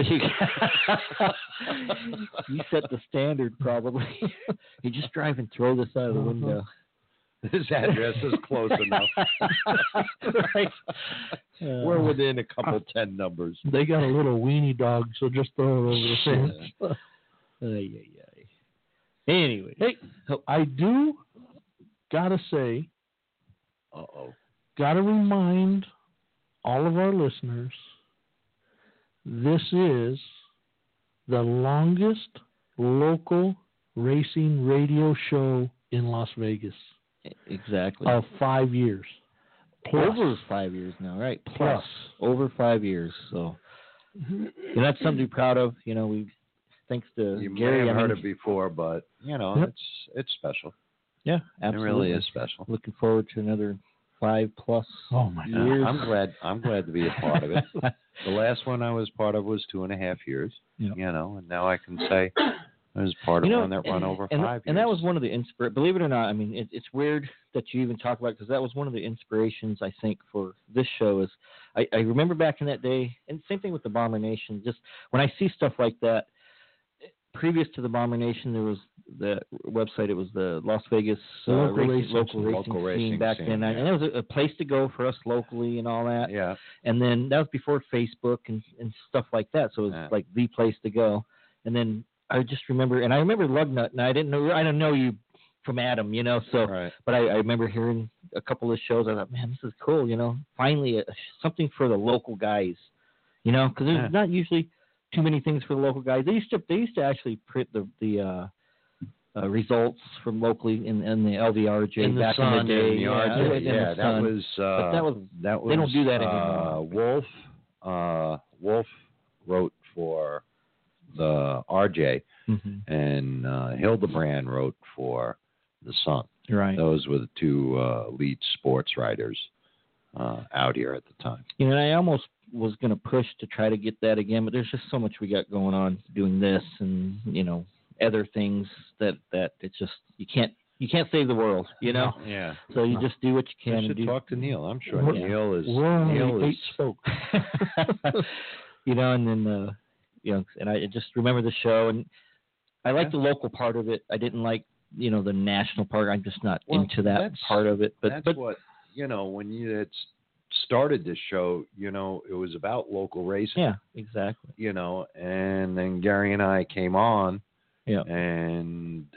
C: you set the standard, probably. You just drive and throw this out of the window.
E: This address is close enough.
C: Right.
E: We're within a couple 10 numbers.
D: They got a little weenie dog, so just throw it over the fence.
C: Anyway,
D: Hey, I do gotta say, gotta remind all of our listeners, this is the longest local racing radio show in Las Vegas
C: exactly.
D: of 5 years. Plus.
C: Over 5 years now, right?
D: Plus.
C: Over 5 years. So, and that's something to be proud of. You know, thanks to
E: You
C: Gary.
E: may have
C: I
E: heard
C: mean,
E: it before, but you know,
D: Yep.
E: it's special.
C: Yeah, absolutely.
E: It really is special.
C: Looking forward to another 5+
D: Oh my God.
C: years.
E: I'm glad to be a part of it. The last one I was part of was 2.5 years.
C: Yeah.
E: You know, and now I can say I was part of one that run over 5 years.
C: And that was one of the believe it or not, I mean, it's weird that you even talk about it because that was one of the inspirations, I think, for this show is I remember back in that day, and same thing with the Bomber Nation, just when I see stuff like that, previous to the Bomber Nation, there was the website, it was the Las Vegas
D: Local
C: local
D: racing
C: racing scene back then.
E: yeah.
C: And it was a place to go for us locally and all that.
E: Yeah.
C: And then that was before Facebook and stuff like that. So it was like the place to go. And then I just remember, and I remember Lugnut, and I don't know you from Adam, you know, so,
E: Right.
C: but I remember hearing a couple of shows. I thought, man, this is cool, you know, finally something for the local guys, you know, because there's not usually too many things for the local guys. They used to actually print the results from locally in the LVRJ
E: In the
C: back
E: Sun,
C: in the day.
E: in the RJ.
C: in the
E: Yeah, that
C: Sun.
E: was.
C: But that was. They don't do that anymore.
E: Wolf wrote for the RJ,
C: Mm-hmm.
E: and Hildebrand wrote for the Sun.
C: Right.
E: Those were the two lead sports writers out here at the time.
C: You know, and I almost was going to push to try to get that again, but there's just so much we got going on doing this and, you know, other things that it's just, you can't save the world, you know?
E: Yeah.
C: So you just do what you can.
E: You
C: and
E: should
C: do.
E: talk to Neil. I'm sure
D: We're-
E: Neil is.
D: We're only
E: Neil
D: 8
E: is.
D: spokes.
C: You know, and then, you know, and I just remember the show, and I like the local part of it. I didn't like, you know, the national part. I'm just not
E: Well,
C: into that
E: that's-
C: part of it. But
E: That's what, you know, when it's started this show, it was about local racing.
C: Yeah, exactly.
E: And then Gary and I came on.
C: Yeah.
E: And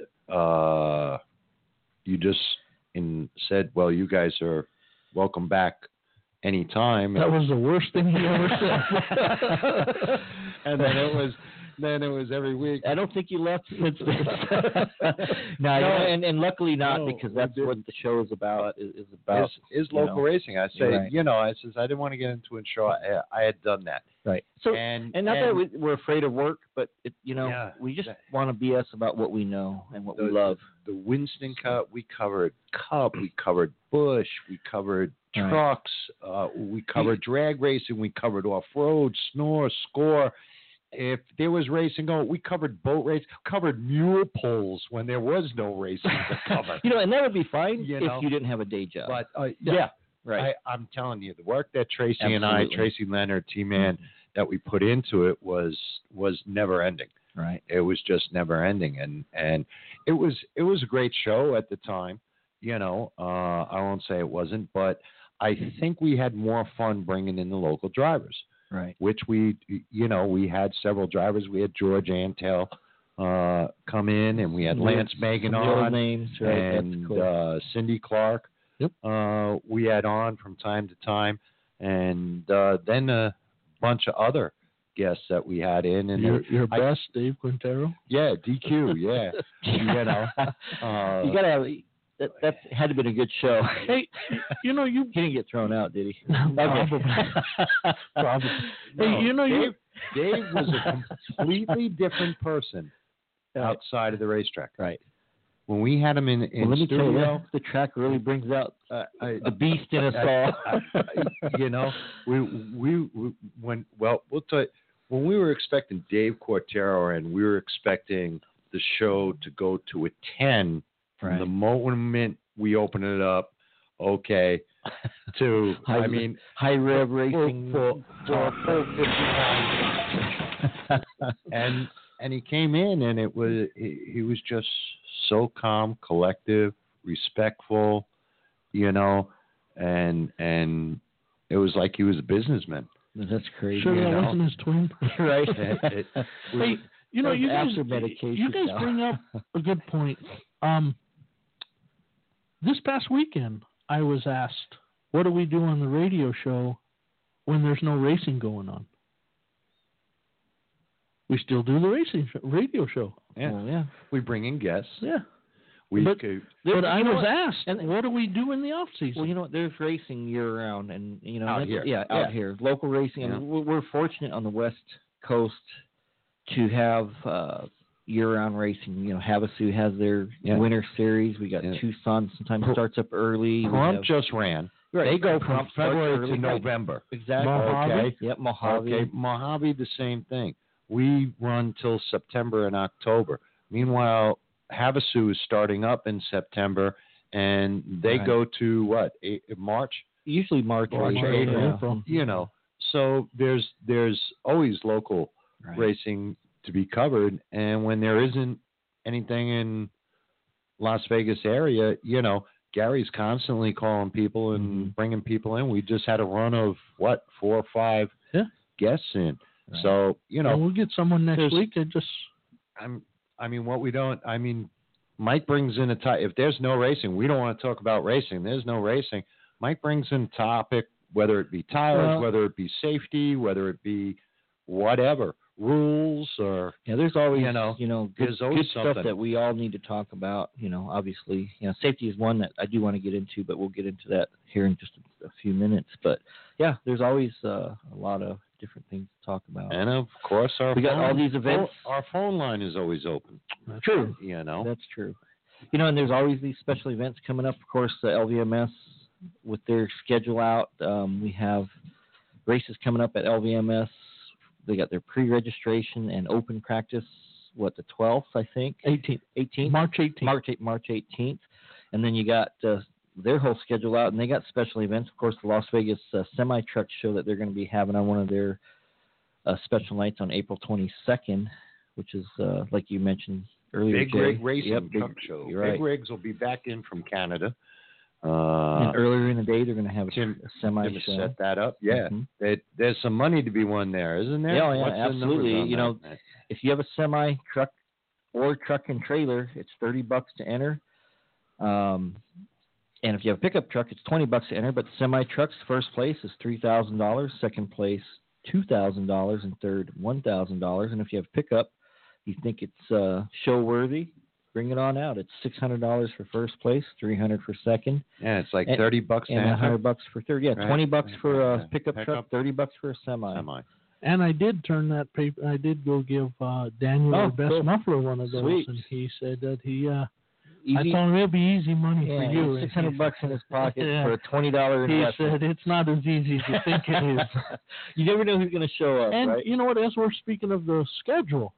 E: you just said, well, you guys are welcome back anytime.
D: That was the worst thing he ever said.
E: And then it was every week.
C: I don't think you left since then. No, and luckily not, because that's what the show is about. Is
E: local racing. I say,
C: right.
E: I says I didn't want to get into a show. I had done that.
C: Right. So and not that we're afraid of work, but we just want to BS about what we know and what we love.
E: The Winston Cup, we covered Cup, we covered Busch, we covered trucks, we covered drag racing, we covered off-road, snore, score. If there was racing going, we covered boat race, covered mule pulls when there was no racing to cover.
C: And that would be fine if you didn't have a day job.
E: But
C: right.
E: I'm telling you, the work that Tracy and I, Tracy Leonard, T-Man, that we put into it was never ending.
C: Right.
E: It was just never ending, and it was a great show at the time. I won't say it wasn't, but I think we had more fun bringing in the local drivers.
C: Right.
E: Which we had several drivers. We had George Antel come in, and we had Lance Megan on,
C: names, right.
E: and
C: cool.
E: Cindy Clark.
D: Yep.
E: We had on from time to time, and then a bunch of other guests that we had in. And
D: your best, Dave Quintero.
E: Yeah, DQ. Yeah,
C: you gotta have. That had to be a good show.
D: Hey, he
C: didn't get thrown out, did he?
D: Probably.
E: No,
D: Hey,
E: Dave was a completely different person outside of the racetrack.
C: Right.
E: When we had him in
C: let me
E: studio,
C: tell you, the track really brings out the beast in us all.
E: We'll tell you, when we were expecting Dave Quintero and we were expecting the show to go to a 10. From the moment we open it up, to
C: high rev racing
E: for full 59. and he came in, and he was just so calm, collective, respectful, and it was like he was a businessman.
C: That's crazy.
D: Sure, that wasn't his twin,
C: right?
D: Hey, you guys bring up a good point. This past weekend, I was asked, what do we do on the radio show when there's no racing going on? We still do the radio show.
E: Yeah.
C: Well, yeah.
E: We bring in guests.
D: Yeah.
E: But
D: I was asked, and what do we do in the off season?
C: Well, there's racing year round, and
E: out here.
C: Out here, local racing. Yeah. And we're fortunate on the West Coast to have year-round racing. Havasu has their winter series. We got Tucson sometimes starts up early.
E: Pahrump just ran.
C: Right.
E: They go from February to November.
C: Exactly.
E: Mojave.
C: Okay. Yep, Mojave.
E: Okay, Mojave, the same thing. We run till September and October. Meanwhile, Havasu is starting up in September, and they go to March?
C: Usually March or April.
E: So there's always local racing to be covered, and when there isn't anything in Las Vegas area, Gary's constantly calling people and bringing people in. We just had a run of 4 or 5 guests in. Right. So
D: we'll get someone next week.
E: Mike brings in if there's no racing, we don't want to talk about racing. There's no racing. Mike brings in a topic, whether it be tires, whether it be safety, whether it be whatever. Rules or
C: there's always good
E: stuff
C: that we all need to talk about. Obviously, safety is one that I do want to get into, but we'll get into that here in just a few minutes. But there's always a lot of different things to talk about.
E: And of course,
C: we got all these events.
E: Our phone line is always open.
C: That's true. That's true. And there's always these special events coming up. Of course, the LVMS with their schedule out. We have races coming up at LVMS. They got their pre-registration and open practice, the 12th, I think?
D: 18th. March 18th.
C: March 18th. And then you got their whole schedule out, and they got special events. Of course, the Las Vegas semi-truck show that they're going to be having on one of their special nights on April 22nd, which is, like you mentioned earlier,
E: Big Rig Racing truck show.
C: You're right.
E: Big Rigs will be back in from Canada.
C: And earlier in the day, they're going to have
E: Tim,
C: a semi
E: Tim
C: show.
E: set that up. Yeah, there's some money to be won there, isn't there?
C: Yeah,
E: What's
C: absolutely. You know, if you have a semi truck or truck and trailer, it's $30 to enter. And if you have a pickup truck, it's $20 to enter. But the semi trucks, first place is $3,000, second place $2,000, and third $1,000. And if you have pickup, you think it's show worthy, bring it on out. It's $600 for first place, $300 for second.
E: Yeah, it's like $30 to
C: and
E: enter.
C: $100 for third. Yeah,
E: right.
C: $20 for a pickup truck, $30 for a semi.
D: And I did turn that paper. I did go give Daniel the best muffler one of those,
C: Sweet.
D: and he said that he.
C: Easy.
D: I told him it'll be easy money for you.
C: $600 in his pocket for a $20 investment.
D: He said it's not as easy as you think it is.
C: You never know who's going to show up,
D: and
C: right?
D: you know what? As we're speaking of the schedule,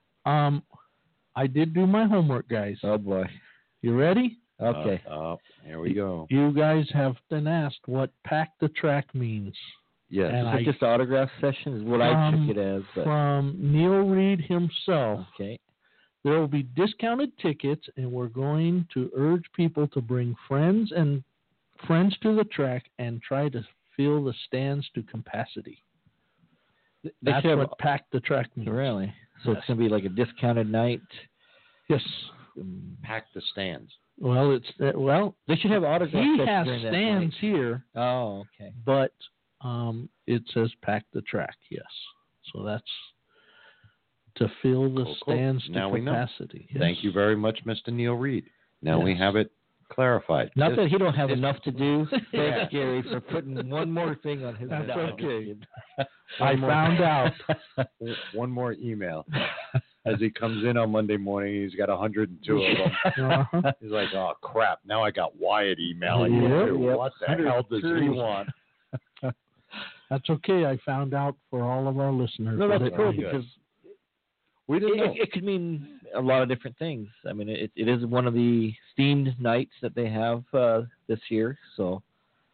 D: I did do my homework, guys.
C: Oh boy,
D: you ready?
C: Okay.
E: Here we go.
D: You guys have been asked what Pack the Track means.
E: Yes.
C: And is it just autograph session? Is what I took it as. But.
D: From Neil Reed himself.
C: Okay.
D: There will be discounted tickets, and we're going to urge people to bring friends to the track and try to fill the stands to capacity. That's what Pack the Track means.
C: Really? So it's going to be like a discounted night?
D: Yes.
E: Pack the stands.
D: Well,
C: they should have autograph
D: He
C: sessions
D: has
C: during that
D: stands
C: night.
D: here.
C: Oh, okay.
D: But it says Pack the Track, yes. So that's to fill the stands to capacity. Yes.
E: Thank you very much, Mr. Neil Reed. Now we have it clarified.
C: Not that he don't have enough to do. Thanks, Gary, for putting one more thing on his
D: That's
C: list.
D: okay. I found out.
E: One more email. As he comes in on Monday morning, he's got 102 of them. He's like, oh, crap. Now I got Wyatt emailing me. What the hell does he want?
D: That's okay. I found out for all of our listeners.
C: No, that's cool because
E: we didn't know.
C: It could mean a lot of different things. I mean, it is one of the themed nights that they have this year. So,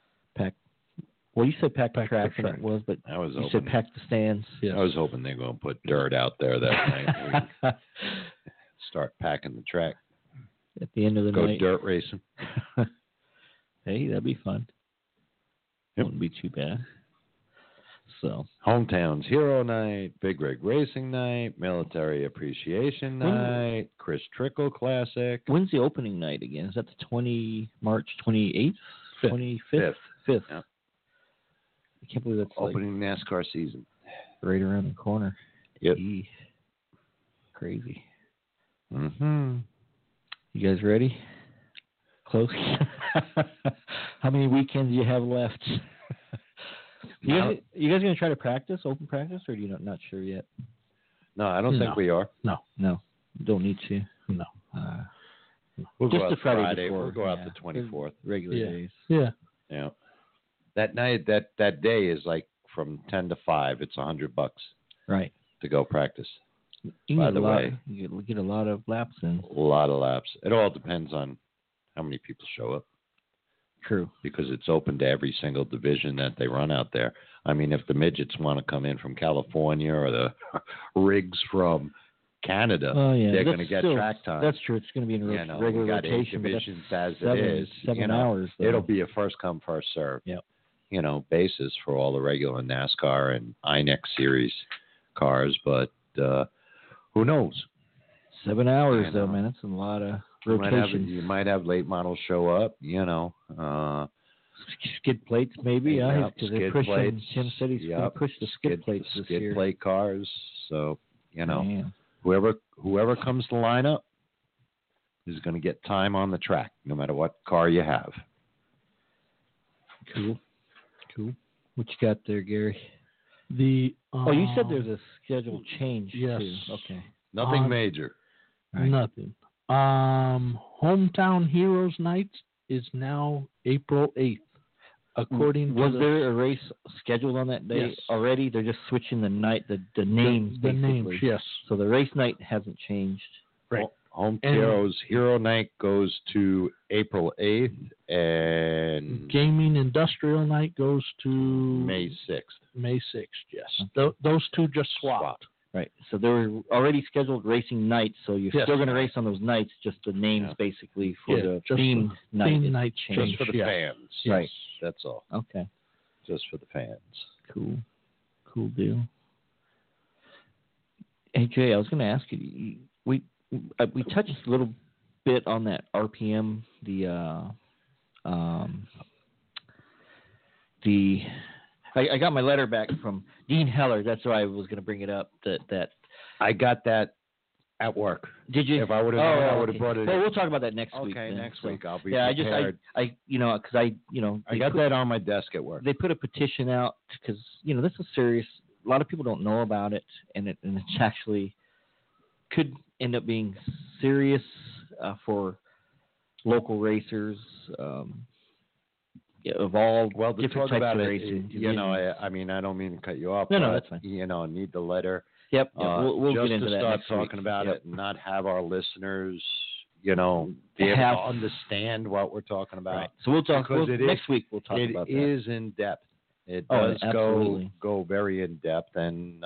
C: you said pack the track, and it was, but you said pack the stands.
E: Yes. I was hoping they were going to put dirt out there that night. Start packing the track.
C: At the end of the night.
E: Go dirt racing.
C: Hey, that'd be fun. Wouldn't be too bad. So
E: Hometown's Hero Night, Big Rig Racing Night, Military Appreciation Night, Chris Trickle Classic.
C: When's the opening night again? Is that the March 28th? 25th? 5th.
E: Yeah.
C: I can't believe that's
E: opening NASCAR season.
C: Right around the corner.
E: Yep.
C: Crazy.
E: Mm-hmm.
C: You guys ready? Close? How many weekends do you have left? You guys going to try to practice, open practice, or are you not sure yet?
E: No, I don't think we are.
C: No. Don't need to.
D: No.
E: We'll
C: just
E: go out
C: the
E: Friday.
C: before.
E: We'll go out the 24th.
C: Regular days.
D: Yeah.
E: Yeah. That night, that day is like from 10 to 5. It's $100
C: right
E: to go practice.
C: By the way, you get a lot of laps in.
E: A lot of laps. It all depends on how many people show up.
C: True.
E: Because it's open to every single division that they run out there. I mean, if the midgets want to come in from California or the rigs from Canada, they're going to get track time.
C: That's true. It's going to be in regular
E: we got
C: rotation.
E: 8 divisions as
C: it
E: is.
C: 7 hours. Though.
E: It'll be a first come, first serve.
C: Yep.
E: Basis for all the regular NASCAR and INEX series cars. But who knows?
C: 7 hours, though, man. That's a lot of rotation.
E: You might have late models show up,
C: skid plates, maybe.
E: Yeah,
C: because they're pushing. Tim said he's going to push the skid plates this year.
E: Skid plate cars. So, whoever comes to line up is going to get time on the track, no matter what car you have.
C: Cool. What you got there, Gary?
D: You
C: said there's a schedule change.
D: Yes.
C: Too. Okay.
E: Nothing major.
C: Right.
D: Nothing. Hometown Heroes Night is now April 8th. According
C: was
D: to
C: there a race scheduled on that day already? They're just switching the night, the names.
D: The names, yes.
C: So the race night hasn't changed.
D: Right.
E: Heroes Hero Night goes to April 8th, and
D: Gaming Industrial Night goes to
E: May 6th.
D: May 6th, yes. Those two just swapped.
C: Right. So there were already scheduled racing nights, so you're still going to race on those nights, just the names basically for the theme night.
D: Theme night
E: just for the fans.
C: Yes. Right.
E: That's all.
C: Okay.
E: Just for the fans.
C: Cool deal. Hey Jay, I was going to ask you. We touched a little bit on that RPM. I got my letter back from Dean Heller. That's why I was going to bring it up. That
E: I got that at work.
C: Did you?
E: If I would have known, I would have brought it.
C: Well, we'll talk about that next week.
E: Okay, next week I'll be
C: prepared. I
E: got that on my desk at work.
C: They put a petition out because this is serious. A lot of people don't know about it, and it's actually could end up being serious for local racers. Of all different types of racing.
E: I don't mean to cut you off.
C: No, that's fine.
E: Need the letter.
C: Yep. We'll
E: just
C: get into
E: to
C: that
E: start
C: next
E: talking
C: week.
E: about it and not have our listeners, be able to understand what we're talking about.
C: Right. So we'll talk next week. We'll talk about that.
E: It is in depth. It does go very in depth, and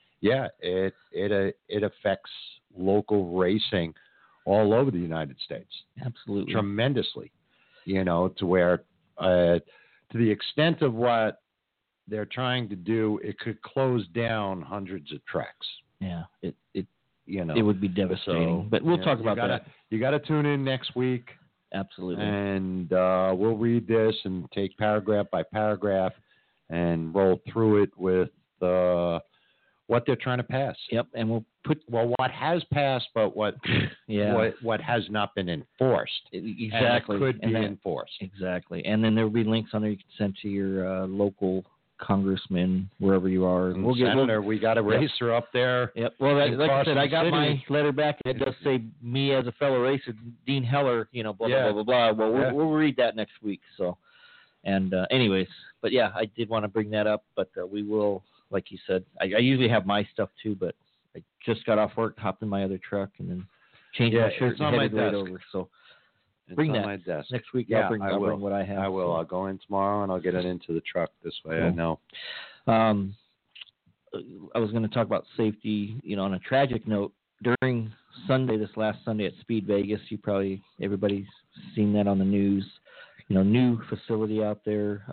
E: it affects local racing all over the United States.
C: Absolutely.
E: Tremendously. To where to the extent of what they're trying to do, it could close down hundreds of tracks.
C: Yeah, it would be devastating. But we'll talk about that.
E: You got to tune in next week.
C: Absolutely.
E: And we'll read this and take paragraph by paragraph and roll through it with what they're trying to pass.
C: Yep, and we'll put
E: what has passed, but what has not been enforced.
C: Exactly,
E: and could be enforced.
C: Exactly, and then there will be links on there you can send to your local congressman wherever you are.
E: Senator, we got a racer up there.
C: Yep. Well, like I said, I got my letter back. It does say me as a fellow racer, Dean Heller. Blah blah blah blah. Well, we'll read that next week. So, and anyways, but yeah, I did want to bring that up. But we will. Like you said, I usually have my stuff too, but I just got off work, hopped in my other truck, and then changed my shirt and headed right over. So bring that
E: my desk.
C: Next week.
E: Yeah,
C: I'll bring what I have.
E: I will.
C: So.
E: I'll go in tomorrow and I'll get it into the truck. This way,
C: cool.
E: I know.
C: I was going to talk about safety. On a tragic note, during this last Sunday at Speed Vegas, everybody's seen that on the news. New facility out there.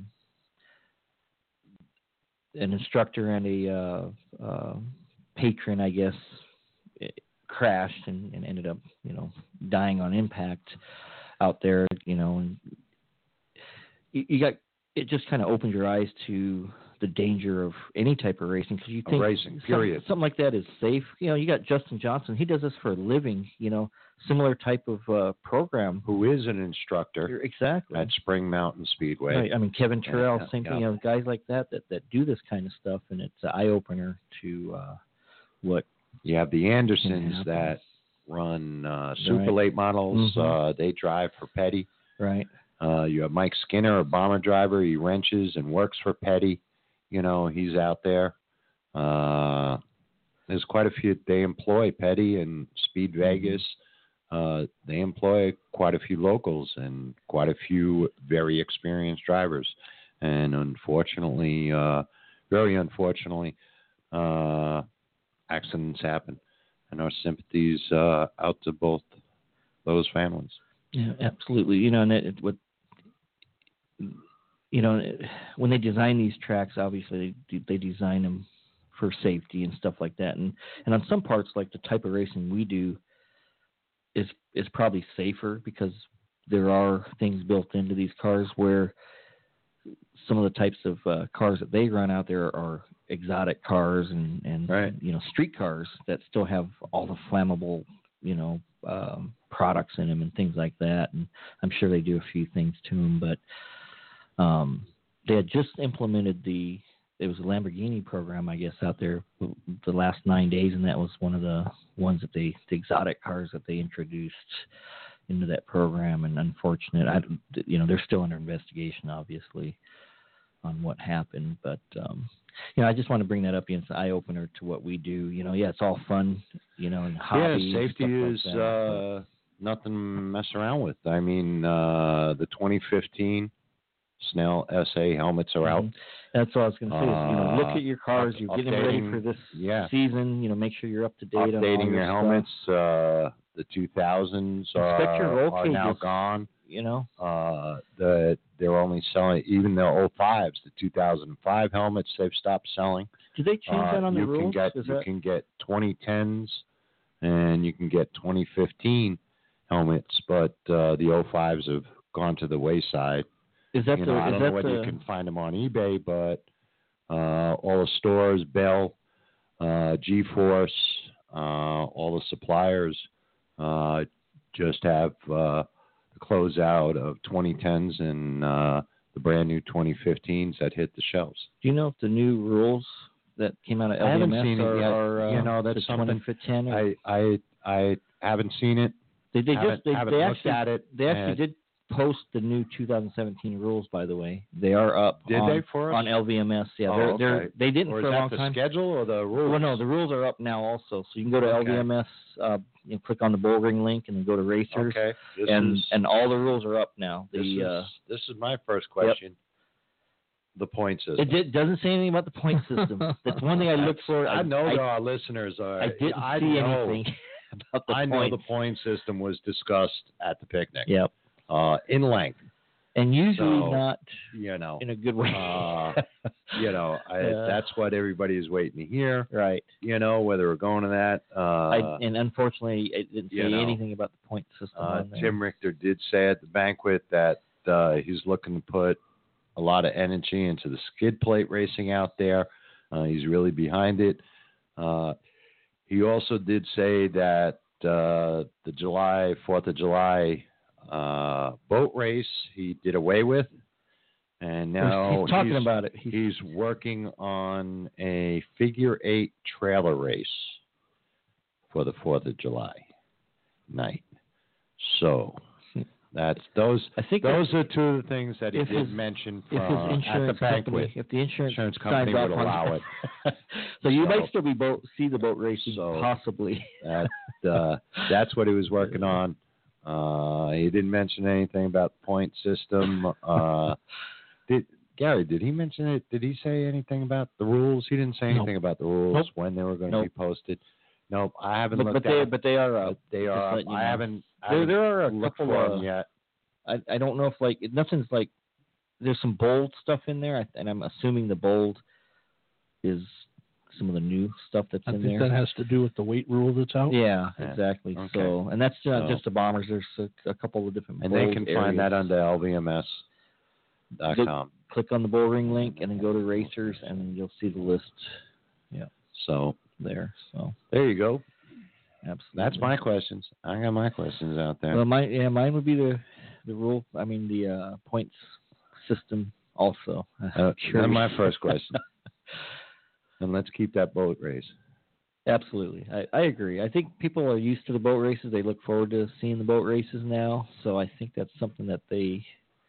C: An instructor and a patron, I guess, crashed and ended up, dying on impact out there. And you got it just kind of opened your eyes to the danger of any type of racing because you think
E: racing, period.
C: Something like that is safe. You got Justin Johnson. He does this for a living. Similar type of program.
E: Who is an instructor
C: exactly
E: at Spring Mountain Speedway.
C: Right. I mean, Kevin Terrell, same thing. Guys like that do this kind of stuff, and it's an eye opener to what.
E: You have the Andersons that run super late models.
C: Mm-hmm.
E: They drive for Petty.
C: Right.
E: You have Mike Skinner, a bomber driver. He wrenches and works for Petty. He's out there. There's quite a few. They employ Petty and Speed Vegas. They employ quite a few locals and quite a few very experienced drivers. And unfortunately, very unfortunately, accidents happen. And our sympathies out to both those families.
C: Yeah, absolutely. And when they design these tracks, obviously they design them for safety and stuff like that. And on some parts, like the type of racing we do, is probably safer because there are things built into these cars where some of the types of cars that they run out there are exotic cars and
E: right.
C: Street cars that still have all the flammable products in them and things like that. And I'm sure they do a few things to them, but they had just implemented it was a Lamborghini program, I guess, out there the last 9 days, and that was one of the ones that the exotic cars that they introduced into that program. And unfortunate, they're still under investigation, obviously, on what happened. But I just want to bring that up. It's an eye opener to what we do. It's all fun, and hobby.
E: Yeah, safety is nothing to mess around with. I mean, the 2015 Snell SA helmets are out.
C: That's what I was going to say. Is, look at your cars. You're getting ready for this season. Make sure you're up to date.
E: Updating your helmets. The 2000s are now gone. They're only selling, even the 05s, the 2005 helmets, they've stopped selling.
C: Did they change that on the rules?
E: You can get 2010s and you can get 2015 helmets, but the 05s have gone to the wayside. I don't know whether you can find them on eBay, but all the stores, Bell, G-Force, all the suppliers just have the closeout of 2010s and the brand new 2015s that hit the shelves.
C: Do you know if the new rules that came out of LVMS
E: I haven't seen it yet.
C: are
E: that's
C: something.
E: I haven't seen it.
C: They
E: looked at it.
C: They actually did post the new 2017 rules, by the way. They are up.
E: Did they for us?
C: On LVMS? Yeah,
E: okay.
C: They didn't
E: or
C: for a long
E: the
C: time.
E: Schedule or the rules?
C: Well, no, the rules are up now also. So you can go to LVMS, click on the Bullring link, and then go to Racers.
E: Okay.
C: And all the rules are up now.
E: This is my first question. Yep. The point system.
C: It doesn't say anything about the point system. That's one thing I looked for.
E: I know our listeners are.
C: I didn't see anything about the point.
E: I know the point system was discussed at the picnic.
C: Yep.
E: In length.
C: And usually not,
E: in
C: a good way.
E: That's what everybody is waiting to hear.
C: Right.
E: Whether we're going to that.
C: And unfortunately, it didn't say anything about the point system on there.
E: Tim Richter did say at the banquet that he's looking to put a lot of energy into the skid plate racing out there. He's really behind it. He also did say that the 4th of July boat race he did away with, and now
C: he's talking about it.
E: He's working on a figure 8 trailer race for the 4th of July night. So those are two of the things that he did mention at the banquet.
C: If the insurance
E: company would allow it.
C: So you might still see the boat racing, possibly.
E: That's what he was working on. He didn't mention anything about the point system. Gary, did he mention it? Did he say anything about the rules? He didn't say anything about the rules, when they were going to be posted. Nope, I haven't looked at them.
C: But they are up.
E: They are up. I haven't
C: there are a
E: looked
C: couple
E: for them yet.
C: I don't know if nothing's there's some bold stuff in there, and I'm assuming the bold is some of the new stuff that's in there.
D: I think that has to do with the weight rule that's out.
C: Yeah, exactly. Okay. So, and that's not just the bombers. There's a couple of different.
E: And they can find that under LVMS.com.
C: Click on the Bullring link and then go to Racers, and then you'll see the list. Yeah.
E: So
C: there
E: you go.
C: Absolutely.
E: That's my questions. I got my questions out there.
C: Well, mine would be the rule. I mean the points system also.
E: That's my first question. And let's keep that boat race.
C: Absolutely. I agree. I think people are used to the boat races. They look forward to seeing the boat races now. So I think that's something that they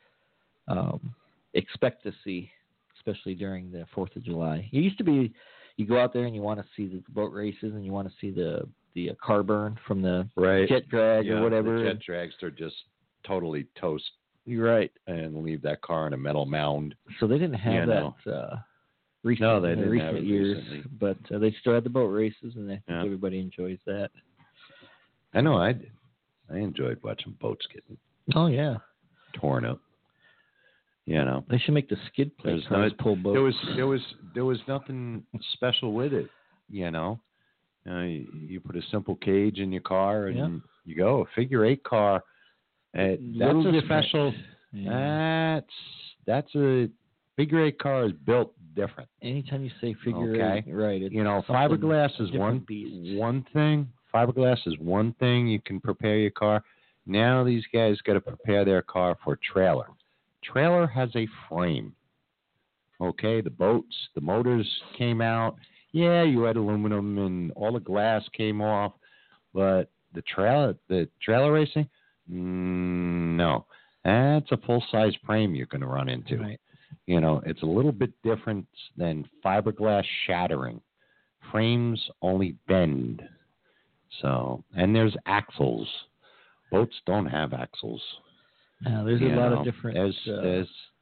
C: expect to see, especially during the 4th of July. It used to be you go out there and you want to see the boat races and you want to see the car burn from the jet drag or whatever.
E: The jet drags are just totally toast.
C: You're right.
E: And leave that car in a metal mound.
C: So they didn't have that recent years, recently. But they still had the boat races, and I think everybody enjoys that.
E: I know I did. I enjoyed watching boats getting torn up.
C: They should make the skid plate cars pull boats.
E: There was nothing special with it. You put a simple cage in your car and you go. A figure 8 car. That's a special. Yeah. That's a figure 8 car is built different.
C: Anytime you say figure 8, right?
E: Fiberglass is one thing. Fiberglass is one thing. You can prepare your car. Now these guys got to prepare their car for trailer. Trailer has a frame. Okay, the motors came out. Yeah, you had aluminum and all the glass came off, but the trailer racing, no, that's a full size frame you're going to run into.
C: Right.
E: It's a little bit different than fiberglass shattering. Frames only bend. So, and there's axles. Boats don't have axles.
C: There's a lot of different.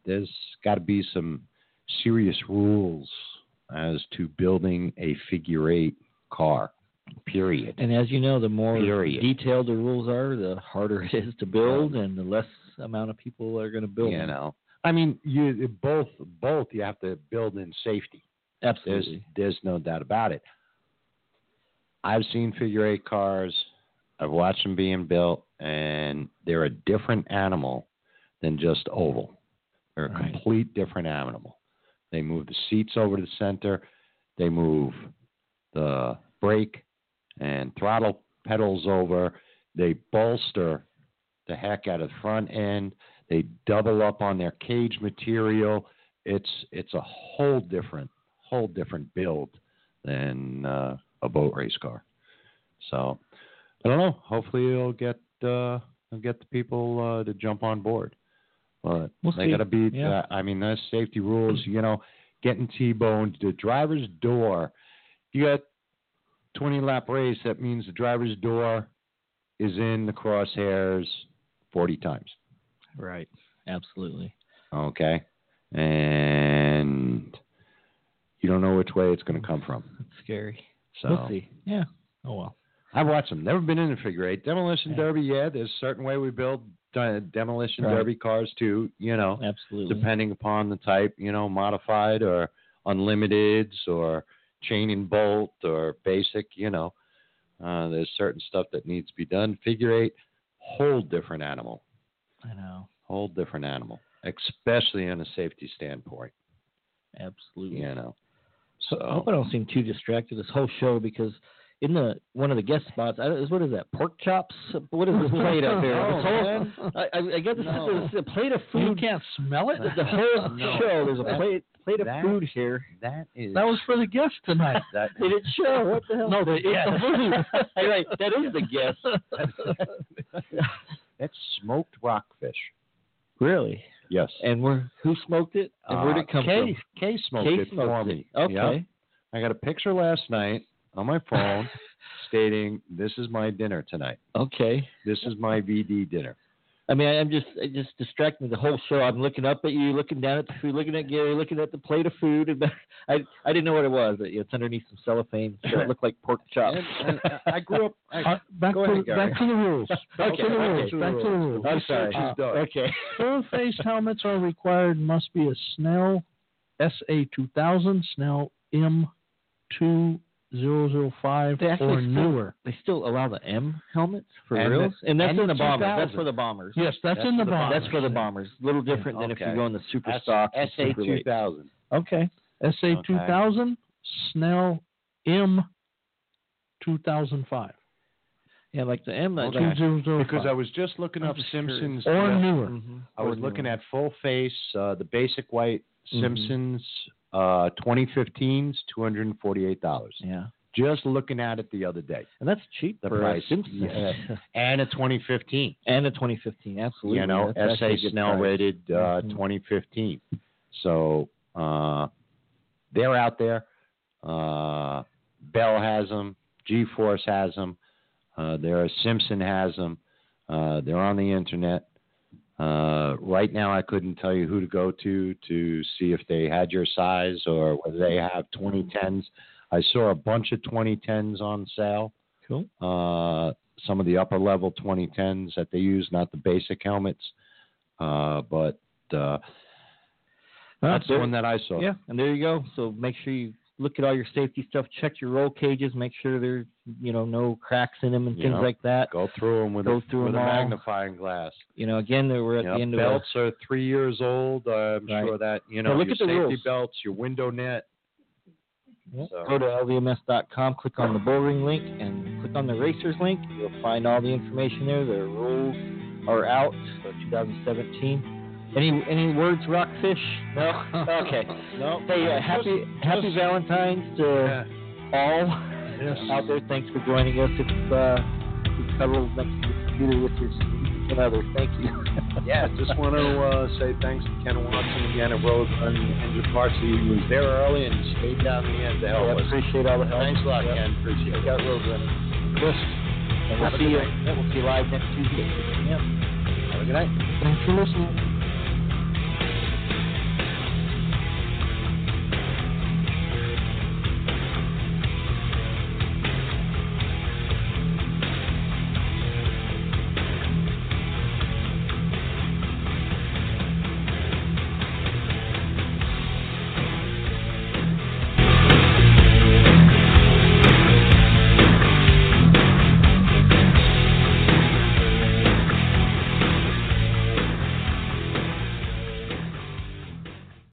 E: there's got to be some serious rules as to building a figure 8 car. Period.
C: And as you know, the more detailed the rules are, the harder it is to build, and the less amount of people are going to build.
E: I mean, you both you have to build in safety.
C: Absolutely.
E: There's no doubt about it. I've seen figure 8 cars. I've watched them being built, and they're a different animal than just oval. They're a complete different animal. They move the seats over to the center. They move the brake and throttle pedals over. They bolster the heck out of the front end. They double up on their cage material. It's a whole different build than a boat race car. So I don't know. Hopefully it'll get the people to jump on board. But they got to be. I mean, there's safety rules. Getting T-boned. The driver's door. You got 20-lap race. That means the driver's door is in the crosshairs 40 times.
C: Right. Absolutely.
E: Okay. And you don't know which way it's going to come from.
C: It's scary.
E: So
C: we'll see. Yeah. Oh, well.
E: I've watched them. Never been in a figure 8. Demolition Derby, there's a certain way we build demolition Derby cars too,
C: Absolutely.
E: Depending upon the type, modified or unlimiteds or chain and bolt or basic, there's certain stuff that needs to be done. Figure 8, whole different animal.
C: I know.
E: Whole different animal, especially on a safety standpoint.
C: Absolutely.
E: So
C: I hope I don't seem too distracted this whole show, because in one of the guest spots, what is that? Pork chops? What is this plate up here? I guess this is a plate of food.
D: You can't smell it.
C: The whole show. There's a plate of food here.
D: That was for the guests tonight.
C: They didn't show. What the hell?
D: No, they ate the food.
C: Right, that is the guest.
E: That's smoked rockfish.
C: Really?
E: Yes.
C: And who smoked it? And where did it come from?
E: Kay smoked it for me.
C: Okay.
E: Yep. I got a picture last night on my phone stating, "This is my dinner tonight."
C: Okay.
E: This is my VD dinner.
C: I mean, it just distracted me the whole show. I'm looking up at you, looking down at the food, looking at Gary, looking at the plate of food, and I didn't know what it was. It's underneath some cellophane, so it looked like pork chops.
E: And I grew up.
D: Back to the rules. Back to the rules.
C: I'm sorry. Okay.
D: Full-face helmets are required. Must be a Snell SA2000, Snell M2005 or newer.
C: They still allow the M helmets for
E: and
C: reals? And that's in the bombers.
E: 2000.
C: That's for the bombers.
D: Yes, that's in the bombers.
C: That's for the bombers. A little different than if you go in the super stock.
E: SA2000.
C: Okay.
D: SA2000, Snell M2005.
C: Yeah, like the M. Like
D: 2005.
E: Because I was just looking up Simpsons.
D: Or newer.
C: Mm-hmm.
E: I was looking at full face, the basic white Simpsons 2015s, $248.
C: Yeah.
E: Just looking at it the other day.
C: And that's cheap.
E: The
C: for
E: price.
C: Simpsons.
E: Yeah. And a 2015.
C: And a 2015, absolutely.
E: That's SA Snell rated 2015. So they're out there. Bell has them. G-Force has them. Simpson has them. They're on the internet. Right now, I couldn't tell you who to go to see if they had your size or whether they have 2010s. I saw a bunch of 2010s on sale.
C: Cool.
E: Some of the upper level 2010s that they use, not the basic helmets, but that's the one that I saw.
C: Yeah, and there you go. So make sure you look at all your safety stuff. Check your roll cages. Make sure there's no cracks in them and things like that.
E: Go through them with a magnifying glass.
C: Again, we're at the end of
E: belts are 3 years old. I'm sure that
C: look
E: your
C: at the
E: safety
C: rules.
E: belts, your window net.
C: Yep.
E: So.
C: Go to LVMS.com, click on the bullring link, and click on the racers link. You'll find all the information there. The rules are out for 2017. Any words, Rockfish? No. Okay.
E: No.
C: Hey, happy Valentine's to all out there. Thanks for joining us. It's cuddles next to the computer with your significant other. Thank you.
E: Yeah, just want to say thanks to Ken Watson again at Rose Engine Parts. He was there early and stayed down to the end to help us.
C: Appreciate all the help.
E: Thanks a lot, Ken. Appreciate it.
C: Got Rose running. And we'll see you live next Tuesday. Yep.
E: Have a good night.
D: Thanks for listening.